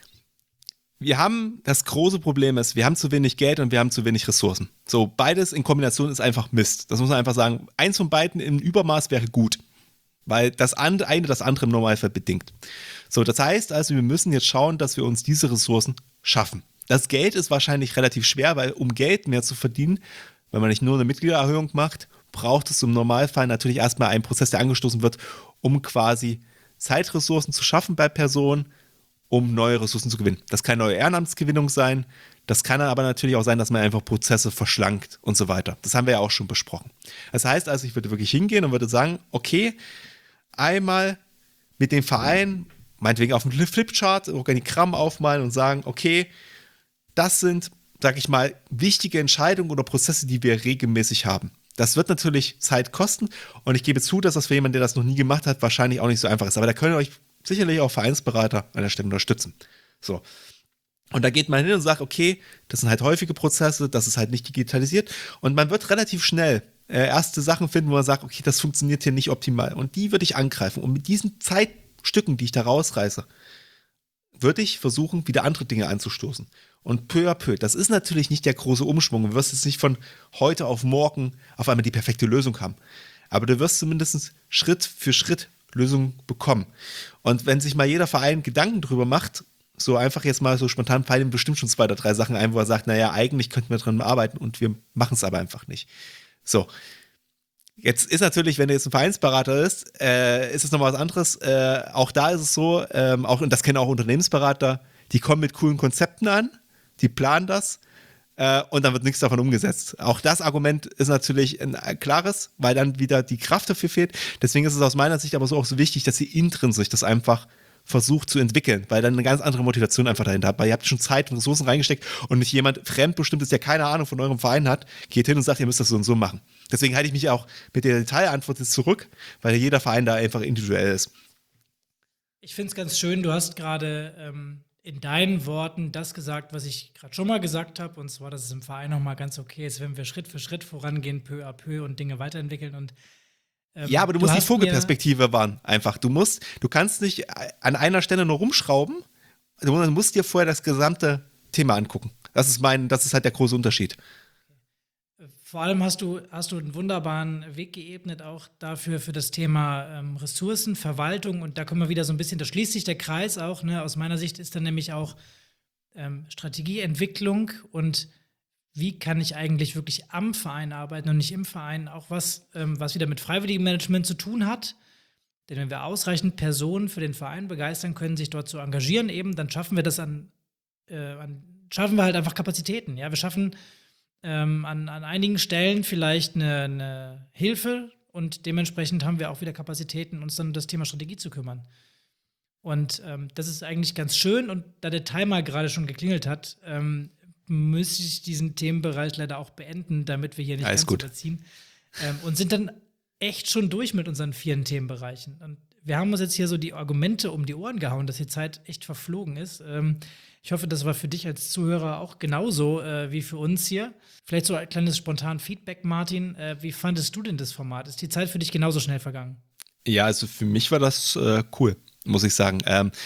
Wir haben, das große Problem ist, wir haben zu wenig Geld und wir haben zu wenig Ressourcen. So, beides in Kombination ist einfach Mist. Das muss man einfach sagen. Eins von beiden im Übermaß wäre gut. Weil das eine das andere im Normalfall bedingt. So, das heißt also, wir müssen jetzt schauen, dass wir uns diese Ressourcen schaffen. Das Geld ist wahrscheinlich relativ schwer, weil um Geld mehr zu verdienen, wenn man nicht nur eine Mitgliedererhöhung macht, braucht es im Normalfall natürlich erstmal einen Prozess, der angestoßen wird, um quasi Zeitressourcen zu schaffen bei Personen, um neue Ressourcen zu gewinnen. Das kann neue Ehrenamtsgewinnung sein, das kann aber natürlich auch sein, dass man einfach Prozesse verschlankt und so weiter. Das haben wir ja auch schon besprochen. Das heißt also, ich würde wirklich hingehen und würde sagen, okay, einmal mit dem Verein, meinetwegen auf dem Flipchart, Organigramm aufmalen und sagen, okay, das sind, sag ich mal, wichtige Entscheidungen oder Prozesse, die wir regelmäßig haben. Das wird natürlich Zeit kosten und ich gebe zu, dass das für jemanden, der das noch nie gemacht hat, wahrscheinlich auch nicht so einfach ist. Aber da können euch sicherlich auch Vereinsberater an der Stelle unterstützen. So. Und da geht man hin und sagt, okay, das sind halt häufige Prozesse, das ist halt nicht digitalisiert und man wird relativ schnell erste Sachen finden, wo man sagt, okay, das funktioniert hier nicht optimal und die würde ich angreifen und mit diesen Zeitstücken, die ich da rausreiße, würde ich versuchen, wieder andere Dinge anzustoßen. Und peu à peu, das ist natürlich nicht der große Umschwung. Du wirst jetzt nicht von heute auf morgen auf einmal die perfekte Lösung haben. Aber du wirst zumindest Schritt für Schritt Lösungen bekommen. Und wenn sich mal jeder Verein Gedanken drüber macht, so einfach jetzt mal so spontan fallen ihm bestimmt schon 2 oder 3 Sachen ein, wo er sagt, naja, eigentlich könnten wir dran arbeiten und wir machen es aber einfach nicht. So. Jetzt ist natürlich, wenn du jetzt ein Vereinsberater ist es nochmal was anderes. Auch da ist es so, und das kennen auch Unternehmensberater, die kommen mit coolen Konzepten an, die planen das und dann wird nichts davon umgesetzt. Auch das Argument ist natürlich ein klares, weil dann wieder die Kraft dafür fehlt. Deswegen ist es aus meiner Sicht aber so auch so wichtig, dass ihr intrinsisch das einfach versucht zu entwickeln, weil dann eine ganz andere Motivation einfach dahinter habt. Weil ihr habt schon Zeit und Ressourcen reingesteckt und nicht jemand Fremdbestimmtes, der keine Ahnung von eurem Verein hat, geht hin und sagt, ihr müsst das so und so machen. Deswegen halte ich mich auch mit der Detailantwort jetzt zurück, weil jeder Verein da einfach individuell ist. Ich finde es ganz schön, du hast gerade in deinen Worten das gesagt, was ich gerade schon mal gesagt habe, und zwar, dass es im Verein nochmal ganz okay ist, wenn wir Schritt für Schritt vorangehen, peu à peu und Dinge weiterentwickeln. Und ja, aber du musst die Vogelperspektive wahren, einfach. Du kannst nicht an einer Stelle nur rumschrauben, du musst dir vorher das gesamte Thema angucken. Das ist halt der große Unterschied. Vor allem hast du einen wunderbaren Weg geebnet, auch dafür für das Thema Ressourcenverwaltung. Und da kommen wir wieder so ein bisschen, da schließt sich der Kreis auch. Ne? Aus meiner Sicht ist dann nämlich auch Strategieentwicklung und wie kann ich eigentlich wirklich am Verein arbeiten und nicht im Verein, auch was wieder mit freiwilligem Management zu tun hat. Denn wenn wir ausreichend Personen für den Verein begeistern können, sich dort zu engagieren, eben, dann schaffen wir das schaffen wir halt einfach Kapazitäten. Ja? Wir schaffen an einigen Stellen vielleicht eine Hilfe und dementsprechend haben wir auch wieder Kapazitäten, uns dann um das Thema Strategie zu kümmern. Und das ist eigentlich ganz schön und da der Timer gerade schon geklingelt hat, müsste ich diesen Themenbereich leider auch beenden, damit wir hier nicht ganz überziehen. Und sind dann echt schon durch mit unseren 4 Themenbereichen. Und wir haben uns jetzt hier so die Argumente um die Ohren gehauen, dass die Zeit echt verflogen ist. Ich hoffe, das war für dich als Zuhörer auch genauso wie für uns hier. Vielleicht so ein kleines spontan Feedback, Martin. Wie fandest du denn das Format? Ist die Zeit für dich genauso schnell vergangen? Ja, also für mich war das cool, muss ich sagen.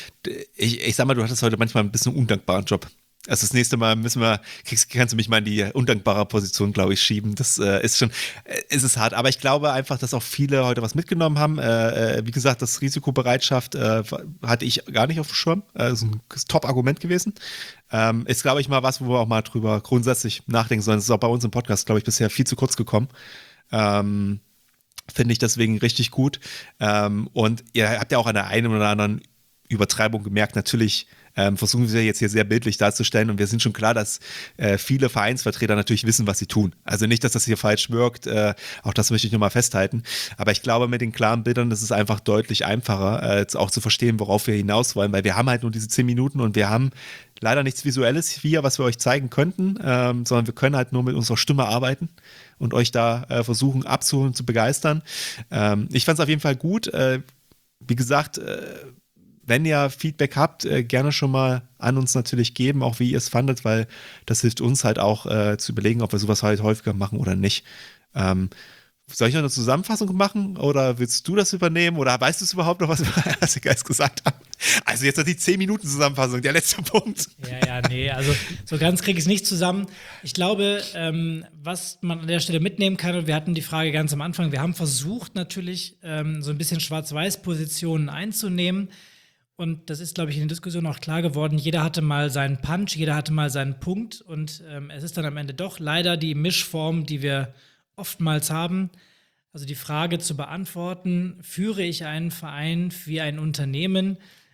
Ich sag mal, du hattest heute manchmal ein bisschen einen undankbaren Job. Also das nächste Mal kannst du mich mal in die undankbare Position, glaube ich, schieben. Das ist hart. Aber ich glaube einfach, dass auch viele heute was mitgenommen haben. Wie gesagt, das Risikobereitschaft hatte ich gar nicht auf dem Schirm. Das ist ein Top-Argument gewesen. Ist, glaube ich, mal was, wo wir auch mal drüber grundsätzlich nachdenken sollen. Das ist auch bei uns im Podcast, glaube ich, bisher viel zu kurz gekommen. Finde ich deswegen richtig gut. Und ihr habt ja auch an der einen oder anderen Übertreibung gemerkt, natürlich versuchen wir jetzt hier sehr bildlich darzustellen und wir sind schon klar, dass viele Vereinsvertreter natürlich wissen, was sie tun. Also nicht, dass das hier falsch wirkt, auch das möchte ich nochmal festhalten, aber ich glaube, mit den klaren Bildern ist es einfach deutlich einfacher, auch zu verstehen, worauf wir hinaus wollen, weil wir haben halt nur diese 10 Minuten und wir haben leider nichts Visuelles hier, was wir euch zeigen könnten, sondern wir können halt nur mit unserer Stimme arbeiten und euch da versuchen abzuholen, zu begeistern. Ich fand es auf jeden Fall gut. Wie gesagt, wenn ihr Feedback habt, gerne schon mal an uns natürlich geben, auch wie ihr es fandet, weil das hilft uns halt auch zu überlegen, ob wir sowas halt häufiger machen oder nicht. Soll ich noch eine Zusammenfassung machen oder willst du das übernehmen oder weißt du es überhaupt noch, was wir Geist gesagt haben? Also jetzt noch die 10-Minuten-Zusammenfassung, der letzte Punkt. Nee, also so ganz kriege ich es nicht zusammen. Ich glaube, was man an der Stelle mitnehmen kann, und wir hatten die Frage ganz am Anfang, wir haben versucht natürlich so ein bisschen Schwarz-Weiß-Positionen einzunehmen. Und das ist, glaube ich, in der Diskussion auch klar geworden. Jeder hatte mal seinen Punch, jeder hatte mal seinen Punkt. Und es ist dann am Ende doch leider die Mischform, die wir oftmals haben. Also die Frage zu beantworten, führe ich einen Verein wie ein Unternehmen,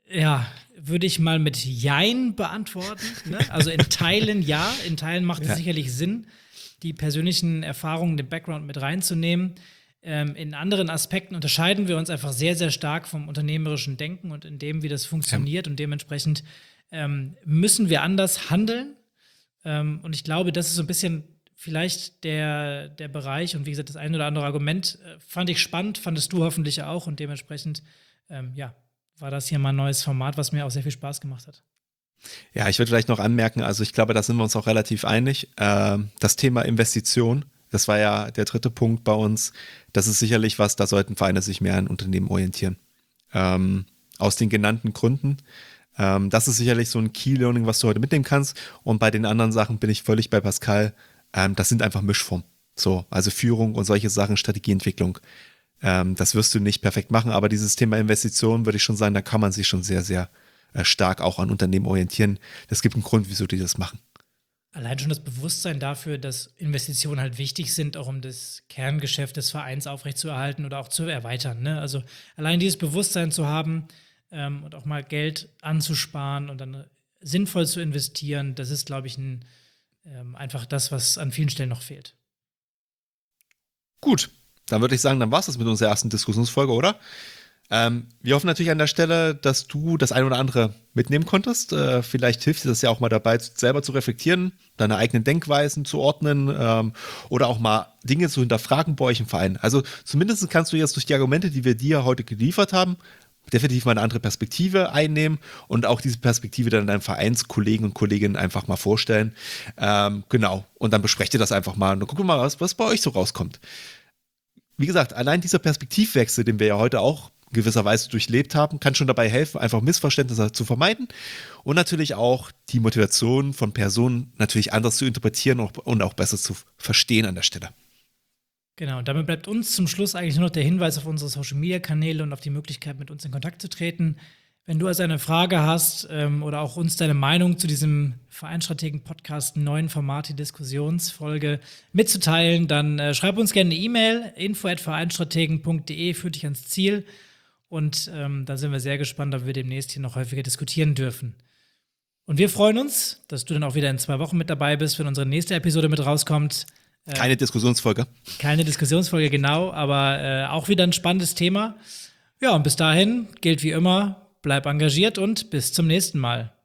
Ja, würde ich mal mit Jein beantworten. Ne? Also in Teilen ja, in Teilen macht es sicherlich Sinn, die persönlichen Erfahrungen, den Background mit reinzunehmen. In anderen Aspekten unterscheiden wir uns einfach sehr, sehr stark vom unternehmerischen Denken und in dem, wie das funktioniert. Und dementsprechend müssen wir anders handeln. Und ich glaube, das ist so ein bisschen vielleicht der Bereich. Und wie gesagt, das ein oder andere Argument fand ich spannend, fandest du hoffentlich auch. Und dementsprechend, war das hier mal ein neues Format, was mir auch sehr viel Spaß gemacht hat. Ja, ich würde vielleicht noch anmerken, also ich glaube, da sind wir uns auch relativ einig. Das Thema Investition, das war ja der dritte Punkt bei uns. Das ist sicherlich was, da sollten Vereine sich mehr an Unternehmen orientieren. Aus den genannten Gründen. Das ist sicherlich so ein Key-Learning, was du heute mitnehmen kannst. Und bei den anderen Sachen bin ich völlig bei Pascal. Das sind einfach Mischformen. So, also Führung und solche Sachen, Strategieentwicklung. Das wirst du nicht perfekt machen, aber dieses Thema Investitionen, würde ich schon sagen, da kann man sich schon sehr, sehr stark auch an Unternehmen orientieren. Es gibt einen Grund, wieso die das machen. Allein schon das Bewusstsein dafür, dass Investitionen halt wichtig sind, auch um das Kerngeschäft des Vereins aufrechtzuerhalten oder auch zu erweitern. Ne? Also allein dieses Bewusstsein zu haben und auch mal Geld anzusparen und dann sinnvoll zu investieren, das ist, glaube ich, einfach das, was an vielen Stellen noch fehlt. Gut, dann würde ich sagen, dann war es das mit unserer ersten Diskussionsfolge, oder? Wir hoffen natürlich an der Stelle, dass du das ein oder andere mitnehmen konntest. Vielleicht hilft dir das ja auch mal dabei, selber zu reflektieren, deine eigenen Denkweisen zu ordnen oder auch mal Dinge zu hinterfragen bei euch im Verein. Also zumindest kannst du jetzt durch die Argumente, die wir dir heute geliefert haben, definitiv mal eine andere Perspektive einnehmen und auch diese Perspektive dann deinen Vereinskollegen und Kolleginnen einfach mal vorstellen. Genau, und dann besprecht ihr das einfach mal und dann gucken wir mal, was bei euch so rauskommt. Wie gesagt, allein dieser Perspektivwechsel, den wir ja heute auch gewisserweise durchlebt haben, kann schon dabei helfen, einfach Missverständnisse zu vermeiden und natürlich auch die Motivation von Personen natürlich anders zu interpretieren und auch besser zu verstehen an der Stelle. Genau, und damit bleibt uns zum Schluss eigentlich nur noch der Hinweis auf unsere Social-Media-Kanäle und auf die Möglichkeit, mit uns in Kontakt zu treten. Wenn du also eine Frage hast oder auch uns deine Meinung zu diesem Vereinsstrategen-Podcast neuen Format, die Diskussionsfolge mitzuteilen, dann schreib uns gerne eine E-Mail, info@vereinsstrategen.de, führt dich ans Ziel. Und da sind wir sehr gespannt, ob wir demnächst hier noch häufiger diskutieren dürfen. Und wir freuen uns, dass du dann auch wieder in 2 Wochen mit dabei bist, wenn unsere nächste Episode mit rauskommt. Keine Diskussionsfolge. Keine Diskussionsfolge, genau, aber auch wieder ein spannendes Thema. Ja, und bis dahin gilt wie immer, bleib engagiert und bis zum nächsten Mal.